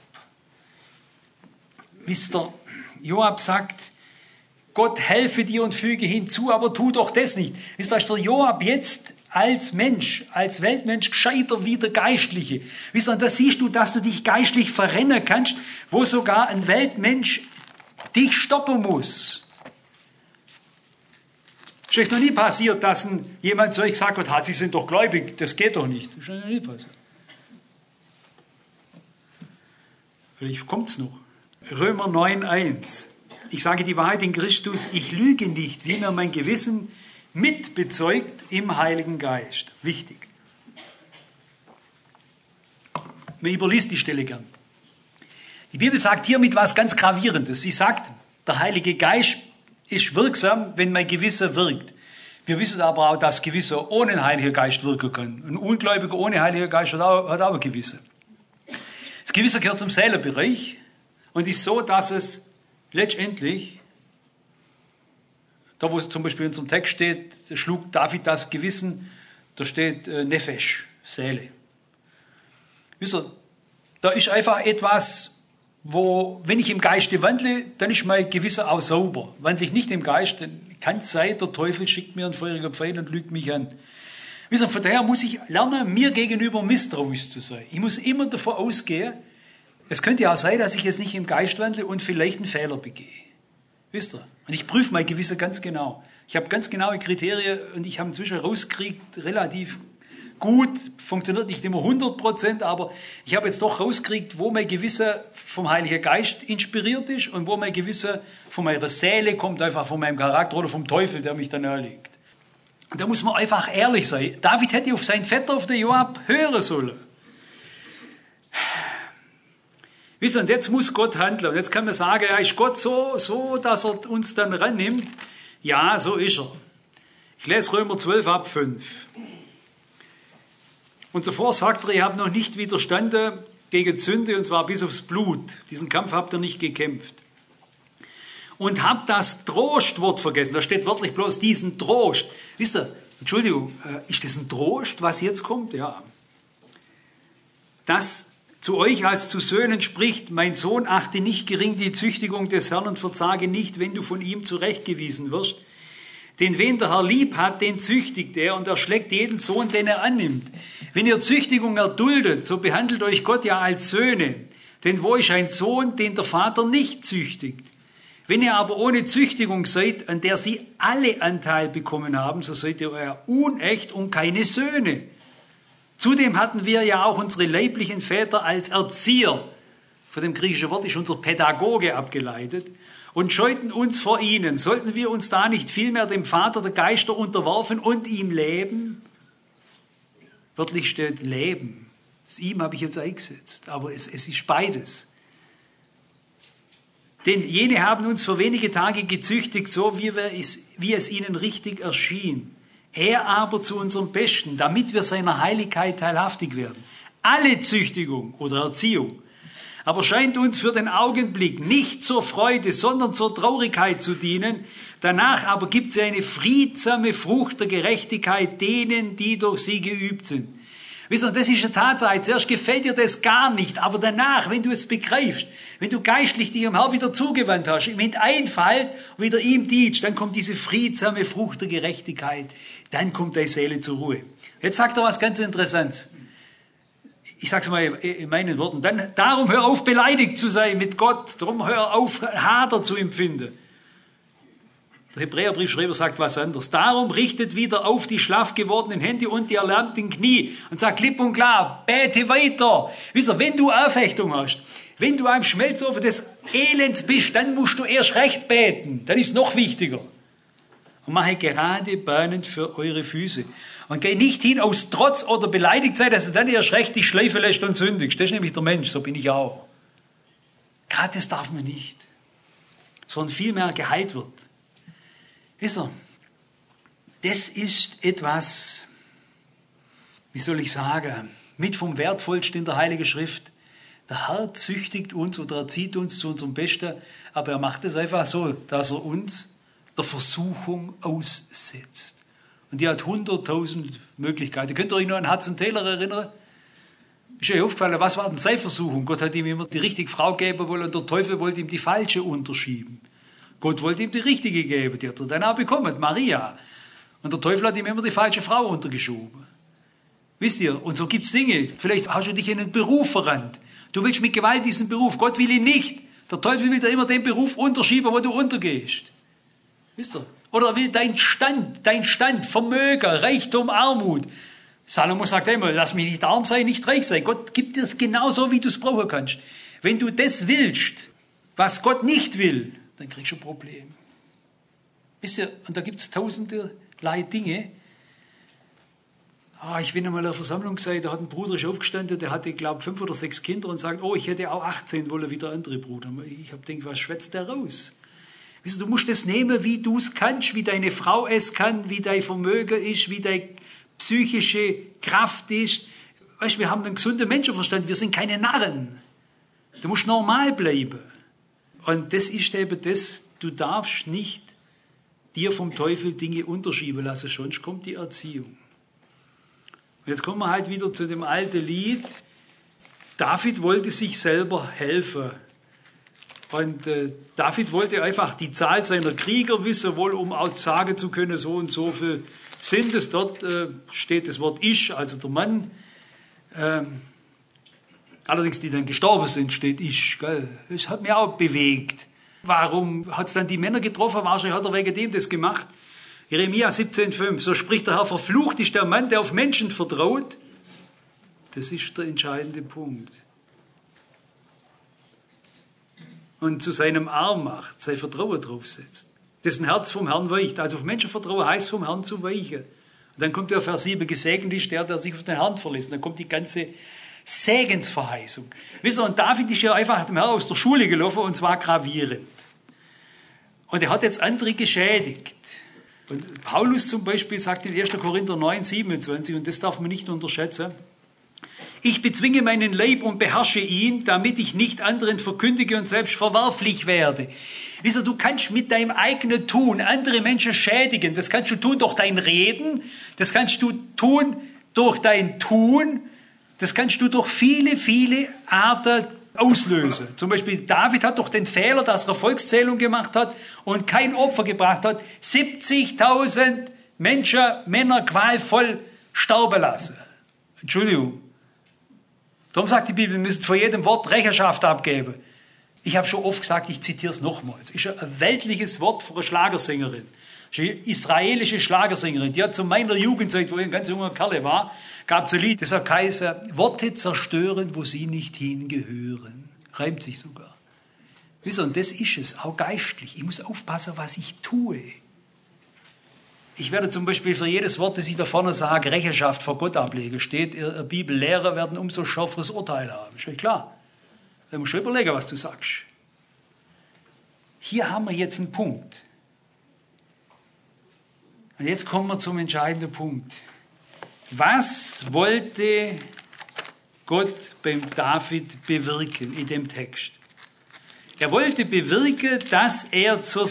Wisst ihr, Joab sagt, Gott helfe dir und füge hinzu, aber tu doch das nicht. Wisst ihr, ist der Joab jetzt als Mensch, als Weltmensch gescheiter wie der Geistliche. Wisst ihr, und da siehst du, dass du dich geistlich verrennen kannst, wo sogar ein Weltmensch dich stoppen muss. Ist euch noch nie passiert, dass ein, jemand zu euch gesagt hat, ha, Sie sind doch gläubig, das geht doch nicht. Das ist noch nie passiert. Vielleicht kommt es noch. Römer neun eins. Ich sage die Wahrheit in Christus, ich lüge nicht, wie mir mein Gewissen mitbezeugt im Heiligen Geist. Wichtig. Man überliest die Stelle gern. Die Bibel sagt hiermit was ganz Gravierendes. Sie sagt, der Heilige Geist ist wirksam, wenn mein Gewissen wirkt. Wir wissen aber auch, dass Gewissen ohne den Heiligen Geist wirken kann. Ein Ungläubiger ohne Heiligen Geist hat auch, hat auch ein Gewissen. Das Gewissen gehört zum Seelenbereich und ist so, dass es letztendlich, da wo es zum Beispiel in unserem Text steht, schlug David das Gewissen, da steht äh, Nefesh, Seele. Wisst ihr, da ist einfach etwas, wo, wenn ich im Geiste wandle, dann ist mein Gewissen auch sauber. Wandle ich nicht im Geist, dann kann es sein, der Teufel schickt mir einen feurigen Pfeil und lügt mich an. Wisst ihr, von daher muss ich lernen, mir gegenüber misstrauisch zu sein. Ich muss immer davon ausgehen, es könnte ja auch sein, dass ich jetzt nicht im Geist wandle und vielleicht einen Fehler begehe. Wisst ihr? Und ich prüfe mein Gewissen ganz genau. Ich habe ganz genaue Kriterien und ich habe inzwischen rausgekriegt, relativ gut, funktioniert nicht immer hundert Prozent, aber ich habe jetzt doch rausgekriegt, wo mein Gewissen vom Heiligen Geist inspiriert ist und wo mein Gewissen von meiner Seele kommt, einfach von meinem Charakter oder vom Teufel, der mich dann erlegt. Und da muss man einfach ehrlich sein. David hätte auf seinen Vetter, auf den Joab, hören sollen. Wisst ihr, und jetzt muss Gott handeln. Und jetzt kann man sagen, ja, ist Gott so, so, dass er uns dann rannimmt? Ja, so ist er. Ich lese Römer zwölf ab fünf. Und zuvor sagt er, ihr habt noch nicht widerstanden gegen Sünde, und zwar bis aufs Blut. Diesen Kampf habt ihr nicht gekämpft. Und habt das Trostwort vergessen. Da steht wörtlich bloß diesen Trost. Wisst ihr, Entschuldigung, ist das ein Trost, was jetzt kommt? Ja. Das zu euch als zu Söhnen spricht, mein Sohn, achte nicht gering die Züchtigung des Herrn und verzage nicht, wenn du von ihm zurechtgewiesen wirst. Denn wen der Herr lieb hat, den züchtigt er und er schlägt jeden Sohn, den er annimmt. Wenn ihr Züchtigung erduldet, so behandelt euch Gott ja als Söhne. Denn wo ist ein Sohn, den der Vater nicht züchtigt? Wenn ihr aber ohne Züchtigung seid, an der sie alle Anteil bekommen haben, so seid ihr euer unecht und keine Söhne. Zudem hatten wir ja auch unsere leiblichen Väter als Erzieher, von dem griechischen Wort ist unser Pädagoge abgeleitet, und scheuten uns vor ihnen. Sollten wir uns da nicht vielmehr dem Vater der Geister unterwerfen und ihm leben? Wörtlich steht leben. Das ihm habe ich jetzt eingesetzt, aber es, es ist beides. Denn jene haben uns für wenige Tage gezüchtigt, so wie, wir es, wie es ihnen richtig erschien. Er aber zu unserem Besten, damit wir seiner Heiligkeit teilhaftig werden. Alle Züchtigung oder Erziehung aber scheint uns für den Augenblick nicht zur Freude, sondern zur Traurigkeit zu dienen. Danach aber gibt sie eine friedsame Frucht der Gerechtigkeit denen, die durch sie geübt sind. Wisst ihr, das ist eine Tatsache. Zuerst gefällt dir das gar nicht, aber danach, wenn du es begreifst, wenn du geistlich dich dem Herrn wieder zugewandt hast, ihm einfällt und wieder ihm dienst, dann kommt diese friedsame Frucht der Gerechtigkeit. Dann kommt deine Seele zur Ruhe. Jetzt sagt er was ganz Interessantes. Ich sage es mal in meinen Worten. Dann, darum hör auf, beleidigt zu sein mit Gott. Darum hör auf, Hader zu empfinden. Der Hebräerbriefschreiber sagt was anderes. Darum richtet wieder auf die schlaff gewordenen Hände und die erlahmten Knie und sagt klipp und klar, bete weiter. Wisst ihr, wenn du Anfechtung hast, wenn du am Schmelzofen des Elends bist, dann musst du erst recht beten. Dann ist noch wichtiger. Und mache gerade Bahnen für eure Füße. Und geh nicht hin aus Trotz oder beleidigt sein, dass du dann erst recht dich schleifen lässt und sündigst. Das ist nämlich der Mensch, so bin ich auch. Gerade das darf man nicht. Sondern vielmehr geheilt wird. Wisst ihr, das ist etwas, wie soll ich sagen, mit vom Wertvollsten in der Heiligen Schrift. Der Herr züchtigt uns oder erzieht uns zu unserem Besten, aber er macht es einfach so, dass er uns der Versuchung aussetzt. Und die hat hunderttausend Möglichkeiten. Könnt ihr euch noch an Hudson Taylor erinnern? Ist euch aufgefallen, was war denn seine Versuchung? Gott hat ihm immer die richtige Frau geben wollen und der Teufel wollte ihm die falsche unterschieben. Gott wollte ihm die richtige geben, die hat er dann auch bekommen, Maria. Und der Teufel hat ihm immer die falsche Frau untergeschoben. Wisst ihr, und so gibt es Dinge. Vielleicht hast du dich in einen Beruf verrannt. Du willst mit Gewalt diesen Beruf, Gott will ihn nicht. Der Teufel will dir immer den Beruf unterschieben, wo du untergehst. Wisst ihr? Oder will dein Stand, dein Stand, Vermögen, Reichtum, Armut. Salomo sagt immer, lass mich nicht arm sein, nicht reich sein. Gott gibt dir es genauso, wie du es brauchen kannst. Wenn du das willst, was Gott nicht will, dann kriegst du ein Problem. Wisst ihr, und da gibt es tausenderlei Dinge. Ah, ich bin einmal in einer Versammlung gesehen, da hat ein Bruder schon aufgestanden, der hatte, glaube ich, fünf oder sechs Kinder und sagt, oh, ich hätte auch achtzehn wollen wie der andere Bruder. Ich habe gedacht, was schwätzt der raus? Wisst ihr, du musst das nehmen, wie du es kannst, wie deine Frau es kann, wie dein Vermögen ist, wie deine psychische Kraft ist. Weißt du, wir haben einen gesunden Menschenverstand, wir sind keine Narren. Du musst normal bleiben. Und das ist eben das, du darfst nicht dir vom Teufel Dinge unterschieben lassen, sonst kommt die Erziehung. Und jetzt kommen wir halt wieder zu dem alten Lied. David wollte sich selber helfen. Und äh, David wollte einfach die Zahl seiner Krieger wissen, wohl um auch sagen zu können, so und so viel sind es. Dort äh, steht das Wort Ich, also der Mann. Ähm, allerdings, die dann gestorben sind, steht Ich. Gell? Das hat mich auch bewegt. Warum hat es dann die Männer getroffen? Wahrscheinlich hat er wegen dem das gemacht. Jeremia siebzehn fünf, so spricht der Herr, verflucht ist der Mann, der auf Menschen vertraut. Das ist der entscheidende Punkt. Und zu seinem Arm macht, sein Vertrauen draufsetzt. Dessen Herz vom Herrn weicht. Also auf Menschen vertrauen heißt vom Herrn zu weichen. Und dann kommt der Vers sieben, gesegnet ist der, der sich auf den Herrn verlässt. Und dann kommt die ganze Segensverheißung. Wisst ihr, und David ist ja einfach dem Herrn aus der Schule gelaufen, und zwar gravierend. Und er hat jetzt andere geschädigt. Und Paulus zum Beispiel sagt in erster Korinther neun, siebenundzwanzig, und das darf man nicht unterschätzen, ich bezwinge meinen Leib und beherrsche ihn, damit ich nicht anderen verkündige und selbst verwerflich werde. Wisst ihr, du kannst mit deinem eigenen Tun andere Menschen schädigen. Das kannst du tun durch dein Reden, das kannst du tun durch dein Tun, das kannst du durch viele, viele Arten auslösen. Zum Beispiel David hat doch den Fehler, dass er Volkszählung gemacht hat und kein Opfer gebracht hat, siebzigtausend Menschen, Männer qualvoll sterben lassen. Entschuldigung. Darum sagt die Bibel, wir müssen vor jedem Wort Rechenschaft abgeben. Ich habe schon oft gesagt, ich zitiere es nochmals. Es ist ein weltliches Wort für eine Schlagersängerin. Eine israelische Schlagersängerin. Die hat zu meiner Jugendzeit, wo ich ein ganz junger Kerl war, gab es ein Lied, das hat geheißen, Worte zerstören, wo sie nicht hingehören. Reimt sich sogar. Wisst ihr, und das ist es, auch geistlich. Ich muss aufpassen, was ich tue. Ich werde zum Beispiel für jedes Wort, das ich da vorne sage, Rechenschaft vor Gott ablegen. Steht in der Bibel, Lehrer werden umso schärferes Urteil haben. Ist ja klar. Da musst du überlegen, was du sagst. Hier haben wir jetzt einen Punkt. Und jetzt kommen wir zum entscheidenden Punkt. Was wollte Gott beim David bewirken in dem Text? Er wollte bewirken, dass er zur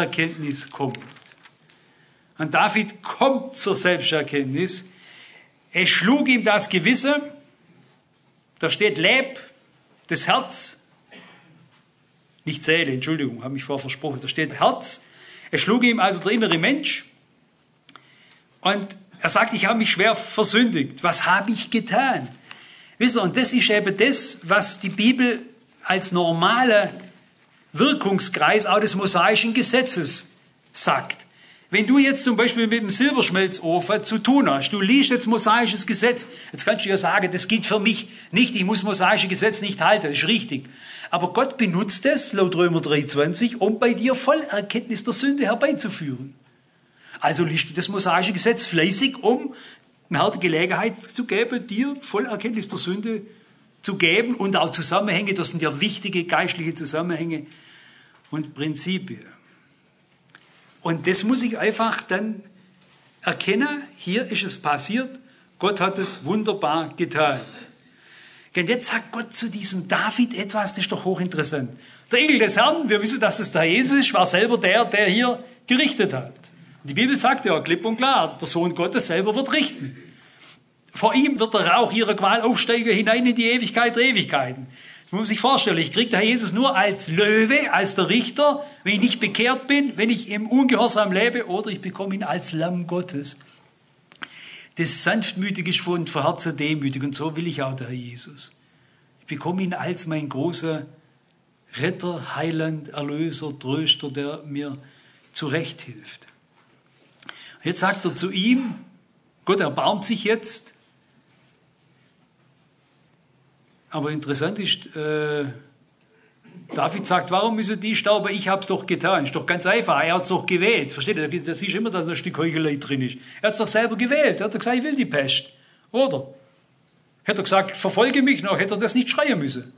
Selbsterkenntnis kommt. Und David kommt zur Selbsterkenntnis. es schlug ihm das Gewissen, da steht Leib, das Herz, nicht Seele, Entschuldigung, habe mich vorher versprochen, da steht Herz, es schlug ihm also der innere Mensch und er sagt, ich habe mich schwer versündigt. Was habe ich getan? Wisst ihr, und das ist eben das, was die Bibel als normale Wirkungskreis auch des mosaischen Gesetzes sagt. Wenn du jetzt zum Beispiel mit dem Silberschmelzofen zu tun hast, du liest jetzt mosaisches Gesetz, jetzt kannst du ja sagen, das gilt für mich nicht, ich muss mosaische Gesetz nicht halten, das ist richtig. Aber Gott benutzt es, laut Römer drei zwanzig, um bei dir Vollerkenntnis der Sünde herbeizuführen. Also liest du das mosaische Gesetz fleißig, um mir halt die Gelegenheit zu geben, dir Vollerkenntnis der Sünde zu geben und auch Zusammenhänge, das sind ja wichtige geistliche Zusammenhänge und Prinzipien. Und das muss ich einfach dann erkennen, hier ist es passiert, Gott hat es wunderbar getan. Und jetzt sagt Gott zu diesem David etwas, das ist doch hochinteressant. Der Engel des Herrn, wir wissen, dass das der Jesus ist, war selber der, der hier gerichtet hat. Und die Bibel sagt ja klipp und klar, der Sohn Gottes selber wird richten. Vor ihm wird der Rauch ihrer Qual aufsteigen hinein in die Ewigkeit der Ewigkeiten. Das muss man sich vorstellen, ich kriege der Herr Jesus nur als Löwe, als der Richter, wenn ich nicht bekehrt bin, wenn ich im Ungehorsam lebe, oder ich bekomme ihn als Lamm Gottes. Das sanftmütig ist von Herzen demütig, und so will ich auch der Herr Jesus. Ich bekomme ihn als mein großer Retter, Heiland, Erlöser, Tröster, der mir zurecht hilft. Jetzt sagt er zu ihm, Gott erbarmt sich jetzt. Aber interessant ist, äh, David sagt, warum müssen die sterben? Ich habe es doch getan. Ist doch ganz einfach. Er hat es doch gewählt. Versteht ihr? Das ist immer, dass ein Stück Heuchelei drin ist. Er hat es doch selber gewählt. Er hat gesagt, ich will die Pest. Oder? Hätte er gesagt, verfolge mich noch, hätte er das nicht schreien müssen.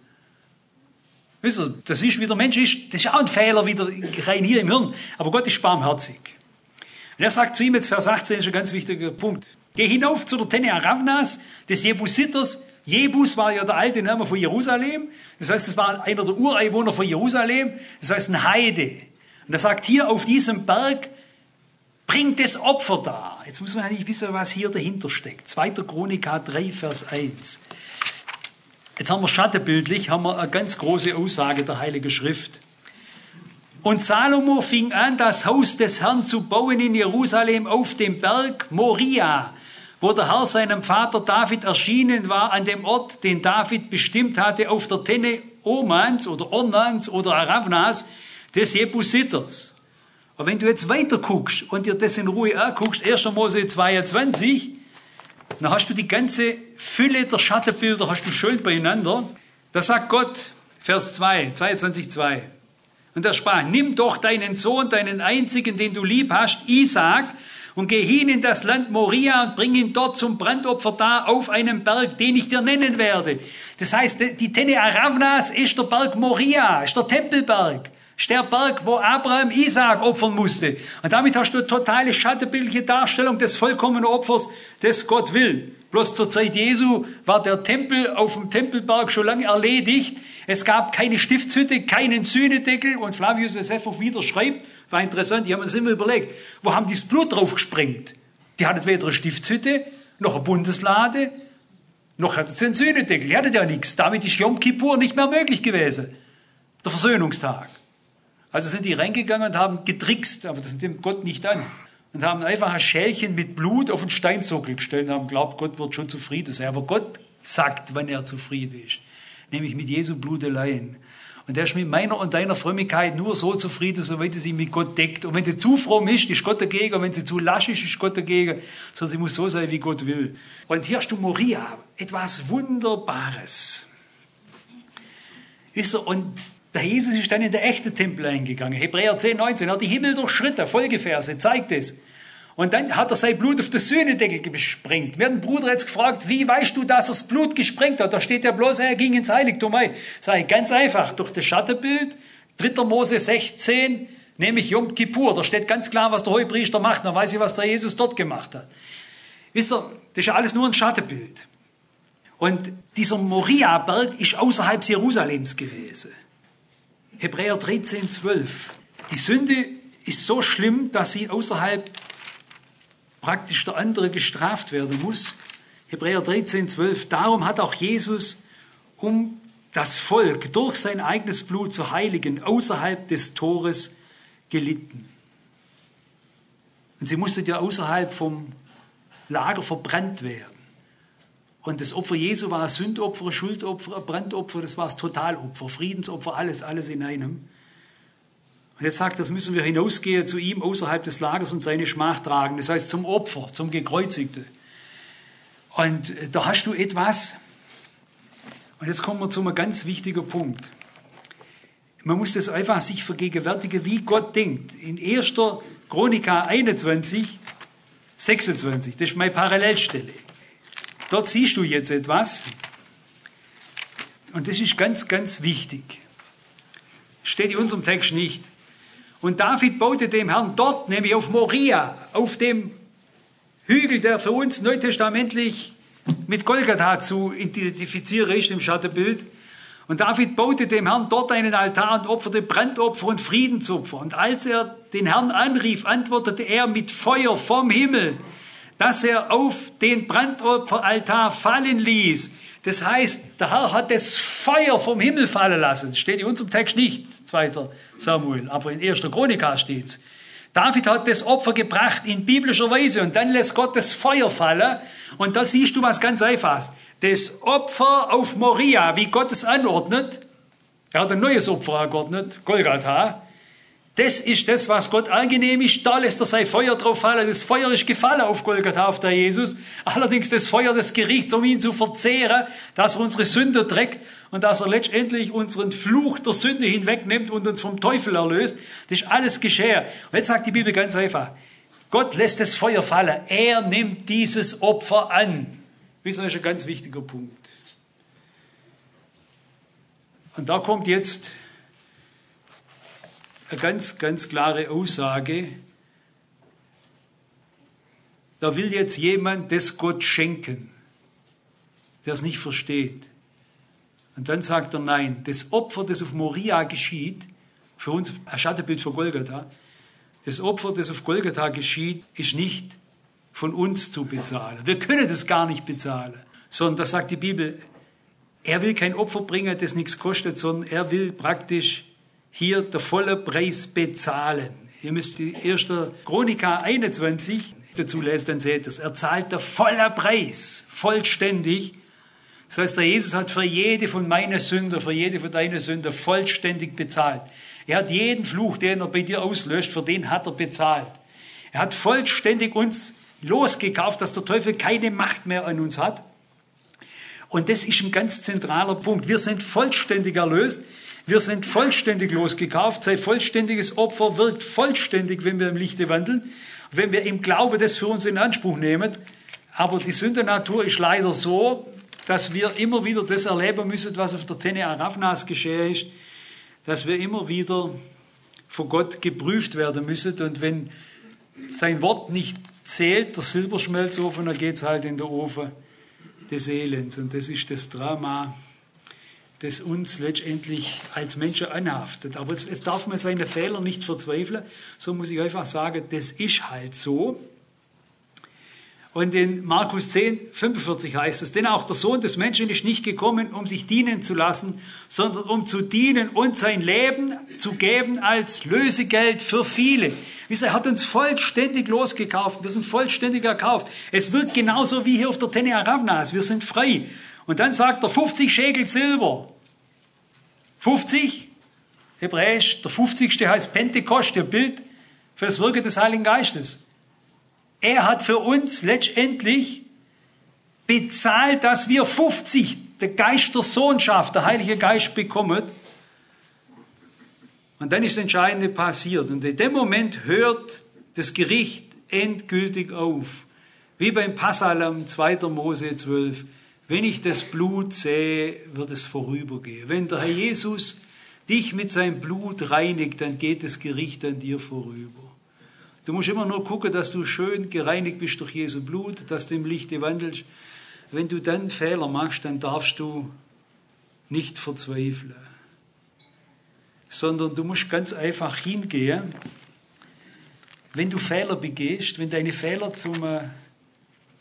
Wisst ihr, das ist, wie der Mensch ist. Das ist auch ein Fehler wieder rein hier im Hirn. Aber Gott ist barmherzig. Und er sagt zu ihm, jetzt Vers achtzehn ist ein ganz wichtiger Punkt. Geh hinauf zu der Tenne Aravnas, des Jebusiters. Jebus war ja der alte Name von Jerusalem. Das heißt, das war einer der Ureinwohner von Jerusalem. Das heißt, ein Heide. Und er sagt, hier auf diesem Berg bringt das Opfer dar. Jetzt muss man eigentlich wissen, was hier dahinter steckt. zweiter Chronika drei, Vers eins. Jetzt haben wir schattenbildlich, haben wir eine ganz große Aussage der Heiligen Schrift. Und Salomo fing an, das Haus des Herrn zu bauen in Jerusalem auf dem Berg Moria, wo der Herr seinem Vater David erschienen war, an dem Ort, den David bestimmt hatte, auf der Tenne Omans oder Ornans oder Aravnas des Jebusiters. Aber wenn du jetzt weiter guckst und dir das in Ruhe anguckst, erster Mose zweiundzwanzig, dann hast du die ganze Fülle der Schattenbilder, hast du schön beieinander. Da sagt Gott, Vers zwei, zweiundzwanzig, zwei. Und er sprach, nimm doch deinen Sohn, deinen einzigen, den du lieb hast, Isaak, und geh hin in das Land Moria und bring ihn dort zum Brandopfer dar auf einem Berg, den ich dir nennen werde. Das heißt, die Tenne Aravnas ist der Berg Moria, ist der Tempelberg, ist der Berg, wo Abraham Isaak opfern musste. Und damit hast du eine totale schattenbildliche Darstellung des vollkommenen Opfers, das Gott will. Bloß zur Zeit Jesu war der Tempel auf dem Tempelberg schon lange erledigt. Es gab keine Stiftshütte, keinen Sühnedeckel. Und Flavius Josephus wieder schreibt, war interessant, die haben uns immer überlegt, wo haben die das Blut drauf gesprengt? Die hatten weder eine Stiftshütte, noch eine Bundeslade, noch hatten sie einen Sühnedeckel. Die hatten ja nichts. Damit ist Yom Kippur nicht mehr möglich gewesen. Der Versöhnungstag. Also sind die reingegangen und haben getrickst, aber das nimmt Gott nicht an. Und haben einfach ein Schälchen mit Blut auf den Steinsockel gestellt und haben geglaubt, Gott wird schon zufrieden sein. Aber Gott sagt, wann er zufrieden ist. Nämlich mit Jesu Blut allein. Und er ist mit meiner und deiner Frömmigkeit nur so zufrieden, soweit sie sich mit Gott deckt. Und wenn sie zu fromm ist, ist Gott dagegen. Und wenn sie zu lasch ist, ist Gott dagegen. Sondern sie muss so sein, wie Gott will. Und hier hast du Moria. Etwas Wunderbares. Wisst ihr, und der Jesus ist dann in der echte Tempel eingegangen. Hebräer zehn, neunzehn. Er hat die Himmel durchschritten. Folgeverse, zeigt es. Und dann hat er sein Blut auf den Sühnedeckel gesprengt. Mir hat ein Bruder jetzt gefragt, wie weißt du, dass er das Blut gesprengt hat? Da steht ja bloß, er ging ins Heiligtum ein. Sag ich, ganz einfach, durch das Schattenbild, dritter Mose sechzehn, nämlich Yom Kippur. Da steht ganz klar, was der Hohepriester macht. Dann weiß ich, was der Jesus dort gemacht hat. Wisst ihr, das ist ja alles nur ein Schattenbild. Und dieser Moria-Berg ist außerhalb Jerusalems gewesen. Hebräer dreizehn, zwölf. Die Sünde ist so schlimm, dass sie außerhalb praktisch der andere gestraft werden muss. Hebräer dreizehn, zwölf. Darum hat auch Jesus, um das Volk durch sein eigenes Blut zu heiligen, außerhalb des Tores gelitten. Und sie musste ja außerhalb vom Lager verbrannt werden. Und das Opfer Jesu war ein Sündopfer, ein Schuldopfer, ein Brandopfer, das war das Totalopfer, Friedensopfer, alles, alles in einem. Und jetzt sagt, das müssen wir hinausgehen zu ihm außerhalb des Lagers und seine Schmach tragen. Das heißt zum Opfer, zum Gekreuzigten. Und da hast du etwas. Und jetzt kommen wir zu einem ganz wichtigen Punkt. Man muss das einfach sich vergegenwärtigen, wie Gott denkt. In erster Chronika einundzwanzig, sechsundzwanzig, das ist meine Parallelstelle. Dort siehst du jetzt etwas. Und das ist ganz, ganz wichtig. Steht in unserem Text nicht. Und David baute dem Herrn dort, nämlich auf Moria, auf dem Hügel, der für uns neutestamentlich mit Golgatha zu identifizieren ist, im Schattenbild. Und David baute dem Herrn dort einen Altar und opferte Brandopfer und Friedensopfer. Und als er den Herrn anrief, antwortete er mit Feuer vom Himmel, dass er auf den Brandopferaltar fallen ließ. Das heißt, der Herr hat das Feuer vom Himmel fallen lassen. Das steht in unserem Text nicht, zweiter Samuel, aber in erster Chronika steht's. David hat das Opfer gebracht in biblischer Weise und dann lässt Gott das Feuer fallen und da siehst du was ganz Einfaches. Das Opfer auf Moria, wie Gott es anordnet, er hat ein neues Opfer angeordnet, Golgatha, das ist das, was Gott angenehm ist, da lässt er sein Feuer drauf fallen. Das Feuer ist gefallen auf Golgatha, auf der Jesus. Allerdings das Feuer des Gerichts, um ihn zu verzehren, dass er unsere Sünde trägt und dass er letztendlich unseren Fluch der Sünde hinwegnimmt und uns vom Teufel erlöst. Das ist alles geschehen. Und jetzt sagt die Bibel ganz einfach, Gott lässt das Feuer fallen. Er nimmt dieses Opfer an. Das ist ein ganz wichtiger Punkt. Und da kommt jetzt eine ganz, ganz klare Aussage. Da will jetzt jemand das Gott schenken, der es nicht versteht. Und dann sagt er, nein, das Opfer, das auf Moria geschieht, für uns ein Schattenbild für Golgatha, das Opfer, das auf Golgatha geschieht, ist nicht von uns zu bezahlen. Wir können das gar nicht bezahlen, sondern da sagt die Bibel, er will kein Opfer bringen, das nichts kostet, sondern er will praktisch hier der volle Preis bezahlen. Ihr müsst die erste Chronika einundzwanzig dazu lesen, dann seht ihr es. Er zahlt der volle Preis, vollständig. Das heißt, der Jesus hat für jede von meinen Sünden, für jede von deinen Sünden vollständig bezahlt. Er hat jeden Fluch, den er bei dir auslöscht, für den hat er bezahlt. Er hat vollständig uns losgekauft, dass der Teufel keine Macht mehr an uns hat. Und das ist ein ganz zentraler Punkt. Wir sind vollständig erlöst. Wir sind vollständig losgekauft. Sein vollständiges Opfer wirkt vollständig, wenn wir im Lichte wandeln, wenn wir im Glauben das für uns in Anspruch nehmen. Aber die Sündennatur ist leider so, dass wir immer wieder das erleben müssen, was auf der Tene Aravnas geschehen ist, dass wir immer wieder vor Gott geprüft werden müssen. Und wenn sein Wort nicht zählt, der Silberschmelzofen, dann geht es halt in den Ofen des Elends. Und das ist das Drama, das uns letztendlich als Menschen anhaftet. Aber es, es darf man seine Fehler nicht verzweifeln. So muss ich einfach sagen, das ist halt so. Und in Markus zehn, fünfundvierzig heißt es, denn auch der Sohn des Menschen ist nicht gekommen, um sich dienen zu lassen, sondern um zu dienen und sein Leben zu geben als Lösegeld für viele. Er hat uns vollständig losgekauft, wir sind vollständig erkauft. Es wirkt genauso wie hier auf der Tene Aravnas, wir sind frei. Und dann sagt er fünfzig Schekel Silber. fünfzig, hebräisch, der fünfzigste heißt Pentekost, der Bild für das Wirken des Heiligen Geistes. Er hat für uns letztendlich bezahlt, dass wir fünfzig, der Geist der Sohnschaft, der Heilige Geist bekommen. Und dann ist das Entscheidende passiert. Und in dem Moment hört das Gericht endgültig auf. Wie beim Passalam zweiter Mose zwölf. Wenn ich das Blut sehe, wird es vorübergehen. Wenn der Herr Jesus dich mit seinem Blut reinigt, dann geht das Gericht an dir vorüber. Du musst immer nur gucken, dass du schön gereinigt bist durch Jesu Blut, dass du im Lichte wandelst. Wenn du dann Fehler machst, dann darfst du nicht verzweifeln. Sondern du musst ganz einfach hingehen. Wenn du Fehler begehst, wenn deine Fehler zum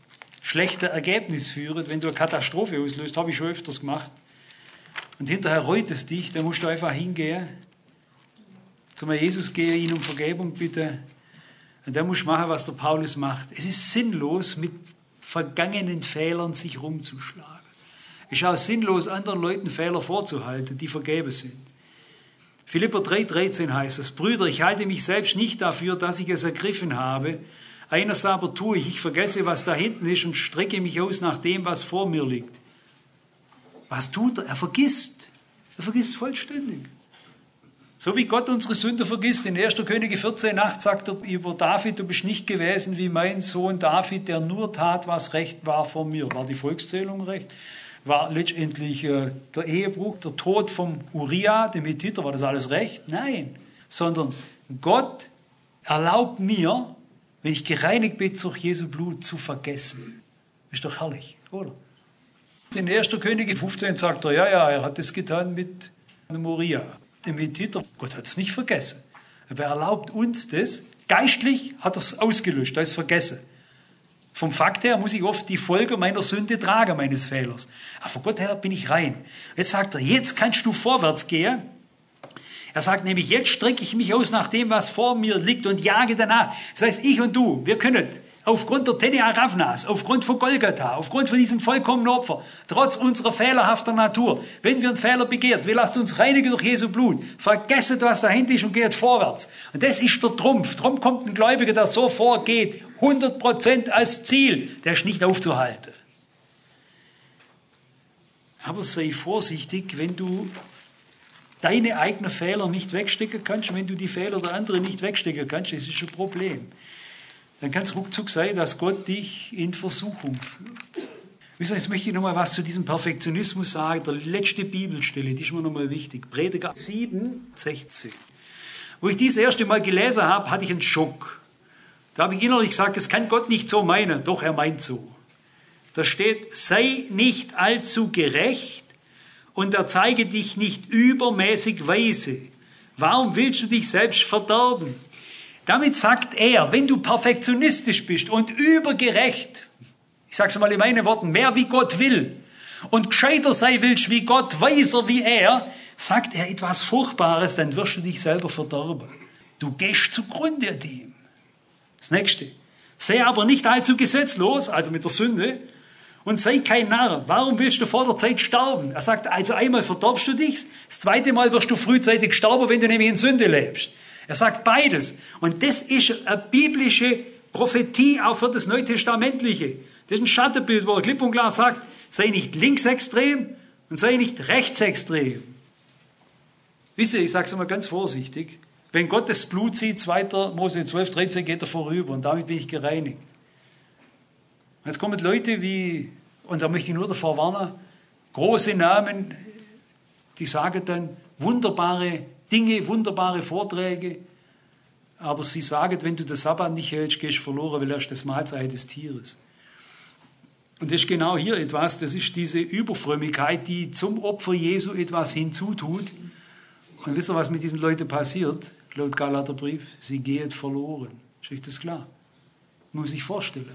schlechten Ergebnis führen, wenn du eine Katastrophe auslöst, habe ich schon öfters gemacht. Und hinterher reut es dich, dann musst du einfach hingehen, zum Jesus gehen, ihn um Vergebung bitten. Und dann musst du machen, was der Paulus macht. Es ist sinnlos, mit vergangenen Fehlern sich rumzuschlagen. Es ist auch sinnlos, anderen Leuten Fehler vorzuhalten, die vergeben sind. Philipper drei dreizehn heißt es: Brüder, ich halte mich selbst nicht dafür, dass ich es ergriffen habe. Eines aber tue ich, ich vergesse, was da hinten ist und strecke mich aus nach dem, was vor mir liegt. Was tut er? Er vergisst. Er vergisst vollständig. So wie Gott unsere Sünde vergisst. In erster Könige vierzehn acht sagt er über David: Du bist nicht gewesen wie mein Sohn David, der nur tat, was recht war vor mir. War die Volkszählung recht? War letztendlich äh, der Ehebruch, der Tod vom Uriah, dem Hethiter, war das alles recht? Nein. Sondern Gott erlaubt mir, wenn ich gereinigt bin durch Jesu Blut, zu vergessen. Ist doch herrlich, oder? In erster Könige fünfzehn sagt er, ja, ja, er hat es getan mit dem Uriah, dem Hethiter. Gott hat es nicht vergessen. Aber er erlaubt uns das. Geistlich hat er es ausgelöscht, er ist vergessen. Vom Fakt her muss ich oft die Folge meiner Sünde tragen, meines Fehlers. Aber vor Gott her bin ich rein. Jetzt sagt er, jetzt kannst du vorwärts gehen. Er sagt nämlich, jetzt strecke ich mich aus nach dem, was vor mir liegt und jage danach. Das heißt, ich und du, wir können aufgrund der Tene Aravnas, aufgrund von Golgatha, aufgrund von diesem vollkommenen Opfer, trotz unserer fehlerhaften Natur, wenn wir einen Fehler begehrt, wir lassen uns reinigen durch Jesu Blut, vergesset, was dahinter ist und geht vorwärts. Und das ist der Trumpf. Darum kommt ein Gläubiger, der so vorgeht, hundert Prozent als Ziel, der ist nicht aufzuhalten. Aber sei vorsichtig, wenn du deine eigenen Fehler nicht wegstecken kannst, wenn du die Fehler der anderen nicht wegstecken kannst, das ist ein Problem. Dann kann es ruckzuck sein, dass Gott dich in Versuchung führt. Jetzt möchte ich noch mal was zu diesem Perfektionismus sagen. Der letzte Bibelstelle, die ist mir noch mal wichtig. Prediger sieben sechzehn. Wo ich dies erste Mal gelesen habe, hatte ich einen Schock. Da habe ich innerlich gesagt, das kann Gott nicht so meinen. Doch, er meint so. Da steht, sei nicht allzu gerecht und erzeige dich nicht übermäßig weise. Warum willst du dich selbst verderben? Damit sagt er, wenn du perfektionistisch bist und übergerecht, ich sage es mal in meinen Worten, mehr wie Gott will und gescheiter sein willst wie Gott, weiser wie er, sagt er etwas Furchtbares, dann wirst du dich selber verderben. Du gehst zugrunde an dem. Das nächste. Sei aber nicht allzu gesetzlos, also mit der Sünde, und sei kein Narr. Warum willst du vor der Zeit sterben? Er sagt, also einmal verderbst du dich, das zweite Mal wirst du frühzeitig sterben, wenn du nämlich in Sünde lebst. Er sagt beides. Und das ist eine biblische Prophetie auch für das Neutestamentliche. Das ist ein Schattenbild, wo er klipp und klar sagt, sei nicht linksextrem und sei nicht rechtsextrem. Wisst ihr, ich sage es mal ganz vorsichtig, wenn Gott das Blut sieht, zweiter Mose zwölf dreizehn, geht er vorüber und damit bin ich gereinigt. Jetzt kommen Leute wie, und da möchte ich nur davor warnen, große Namen, die sagen dann wunderbare Dinge, wunderbare Vorträge, aber sie sagen, wenn du den Sabbat nicht hältst, gehst du verloren, weil er ist das Mahlzeit des Tieres. Und das ist genau hier etwas, das ist diese Überfrömmigkeit, die zum Opfer Jesu etwas hinzutut. Und wisst ihr, was mit diesen Leuten passiert? Laut Galaterbrief, sie gehen verloren. Ist euch das klar? Man muss sich vorstellen.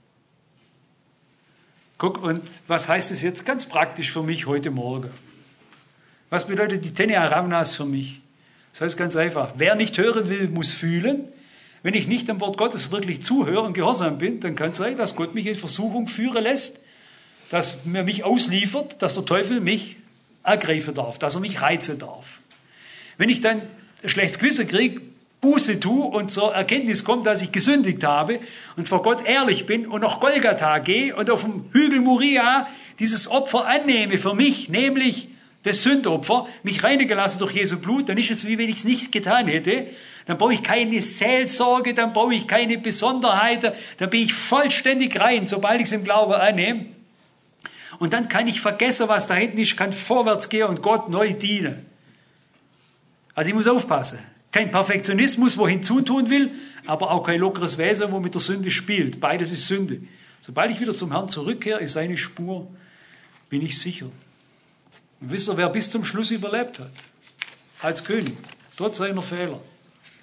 Guck, und was heißt das jetzt ganz praktisch für mich heute Morgen? Was bedeutet die Tene Aravnas für mich? Das heißt ganz einfach, wer nicht hören will, muss fühlen. Wenn ich nicht dem Wort Gottes wirklich zuhöre und gehorsam bin, dann kann es sein, dass Gott mich in Versuchung führen lässt, dass er mich ausliefert, dass der Teufel mich ergreifen darf, dass er mich reizen darf. Wenn ich dann ein schlechtes Gewissen kriege, Buße tue und zur Erkenntnis komme, dass ich gesündigt habe und vor Gott ehrlich bin und nach Golgatha gehe und auf dem Hügel Moria dieses Opfer annehme für mich, nämlich das Sündopfer, mich reinigen lassen durch Jesu Blut, dann ist es, wie wenn ich es nicht getan hätte. Dann brauche ich keine Seelsorge, dann brauche ich keine Besonderheiten, dann bin ich vollständig rein, sobald ich es im Glauben annehme. Und dann kann ich vergessen, was da hinten ist, kann vorwärts gehen und Gott neu dienen. Also ich muss aufpassen. Kein Perfektionismus, wo hinzutun will, aber auch kein lockeres Wesen, wo mit der Sünde spielt. Beides ist Sünde. Sobald ich wieder zum Herrn zurückkehre, ist seine Spur, bin ich sicher. Und wisst ihr, wer bis zum Schluss überlebt hat? Als König, trotz seiner Fehler.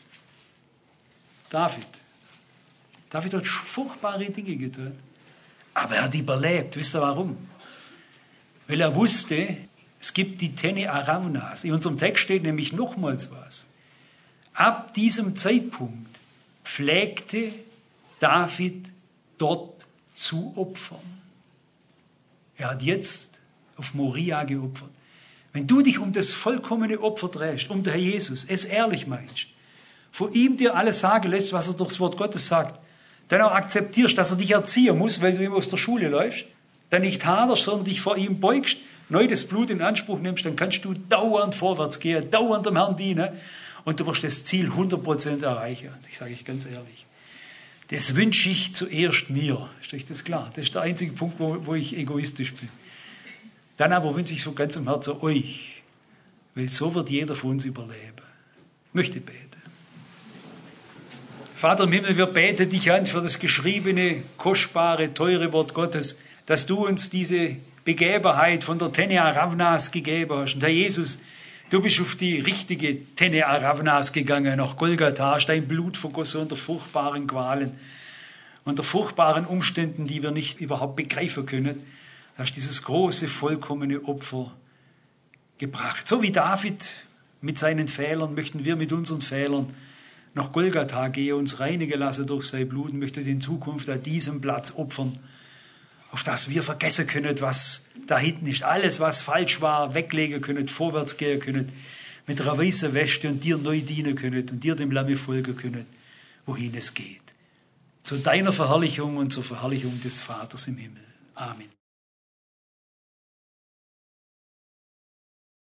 David. David hat furchtbare Dinge getan. Aber er hat überlebt. Wisst ihr warum? Weil er wusste, es gibt die Tene Aravnas. In unserem Text steht nämlich nochmals was. Ab diesem Zeitpunkt pflegte David dort zu opfern. Er hat jetzt auf Moria geopfert. Wenn du dich um das vollkommene Opfer drehst, um den Herr Jesus, es ehrlich meinst, vor ihm dir alles sagen lässt, was er durchs Wort Gottes sagt, dann auch akzeptierst, dass er dich erziehen muss, weil du ihm aus der Schule läufst, dann nicht haderst, sondern dich vor ihm beugst, neu das Blut in Anspruch nimmst, dann kannst du dauernd vorwärts gehen, dauernd dem Herrn dienen und du wirst das Ziel hundert Prozent erreichen. Das sage ich ganz ehrlich. Das wünsche ich zuerst mir. Ist euch das klar? Das ist der einzige Punkt, wo, wo ich egoistisch bin. Dann aber wünsche ich so ganz im Herzen euch, weil so wird jeder von uns überleben. Ich möchte beten. Vater im Himmel, wir beten dich an für das geschriebene, kostbare, teure Wort Gottes, dass du uns diese Begebenheit von der Tene Aravnas gegeben hast. Und Herr Jesus, du bist auf die richtige Tene Aravnas gegangen, nach Golgatha, hast dein Blut vergossen unter furchtbaren Qualen, unter furchtbaren Umständen, die wir nicht überhaupt begreifen können. Du hast dieses große, vollkommene Opfer gebracht. So wie David mit seinen Fehlern, möchten wir mit unseren Fehlern nach Golgatha gehen, uns reinigen lassen durch sein Blut und möchten in Zukunft an diesem Platz opfern, auf das wir vergessen können, was da hinten ist. Alles, was falsch war, weglegen können, vorwärts gehen können, mit einer weißen Weste und dir neu dienen können und dir dem Lamme folgen können, wohin es geht. Zu deiner Verherrlichung und zur Verherrlichung des Vaters im Himmel. Amen.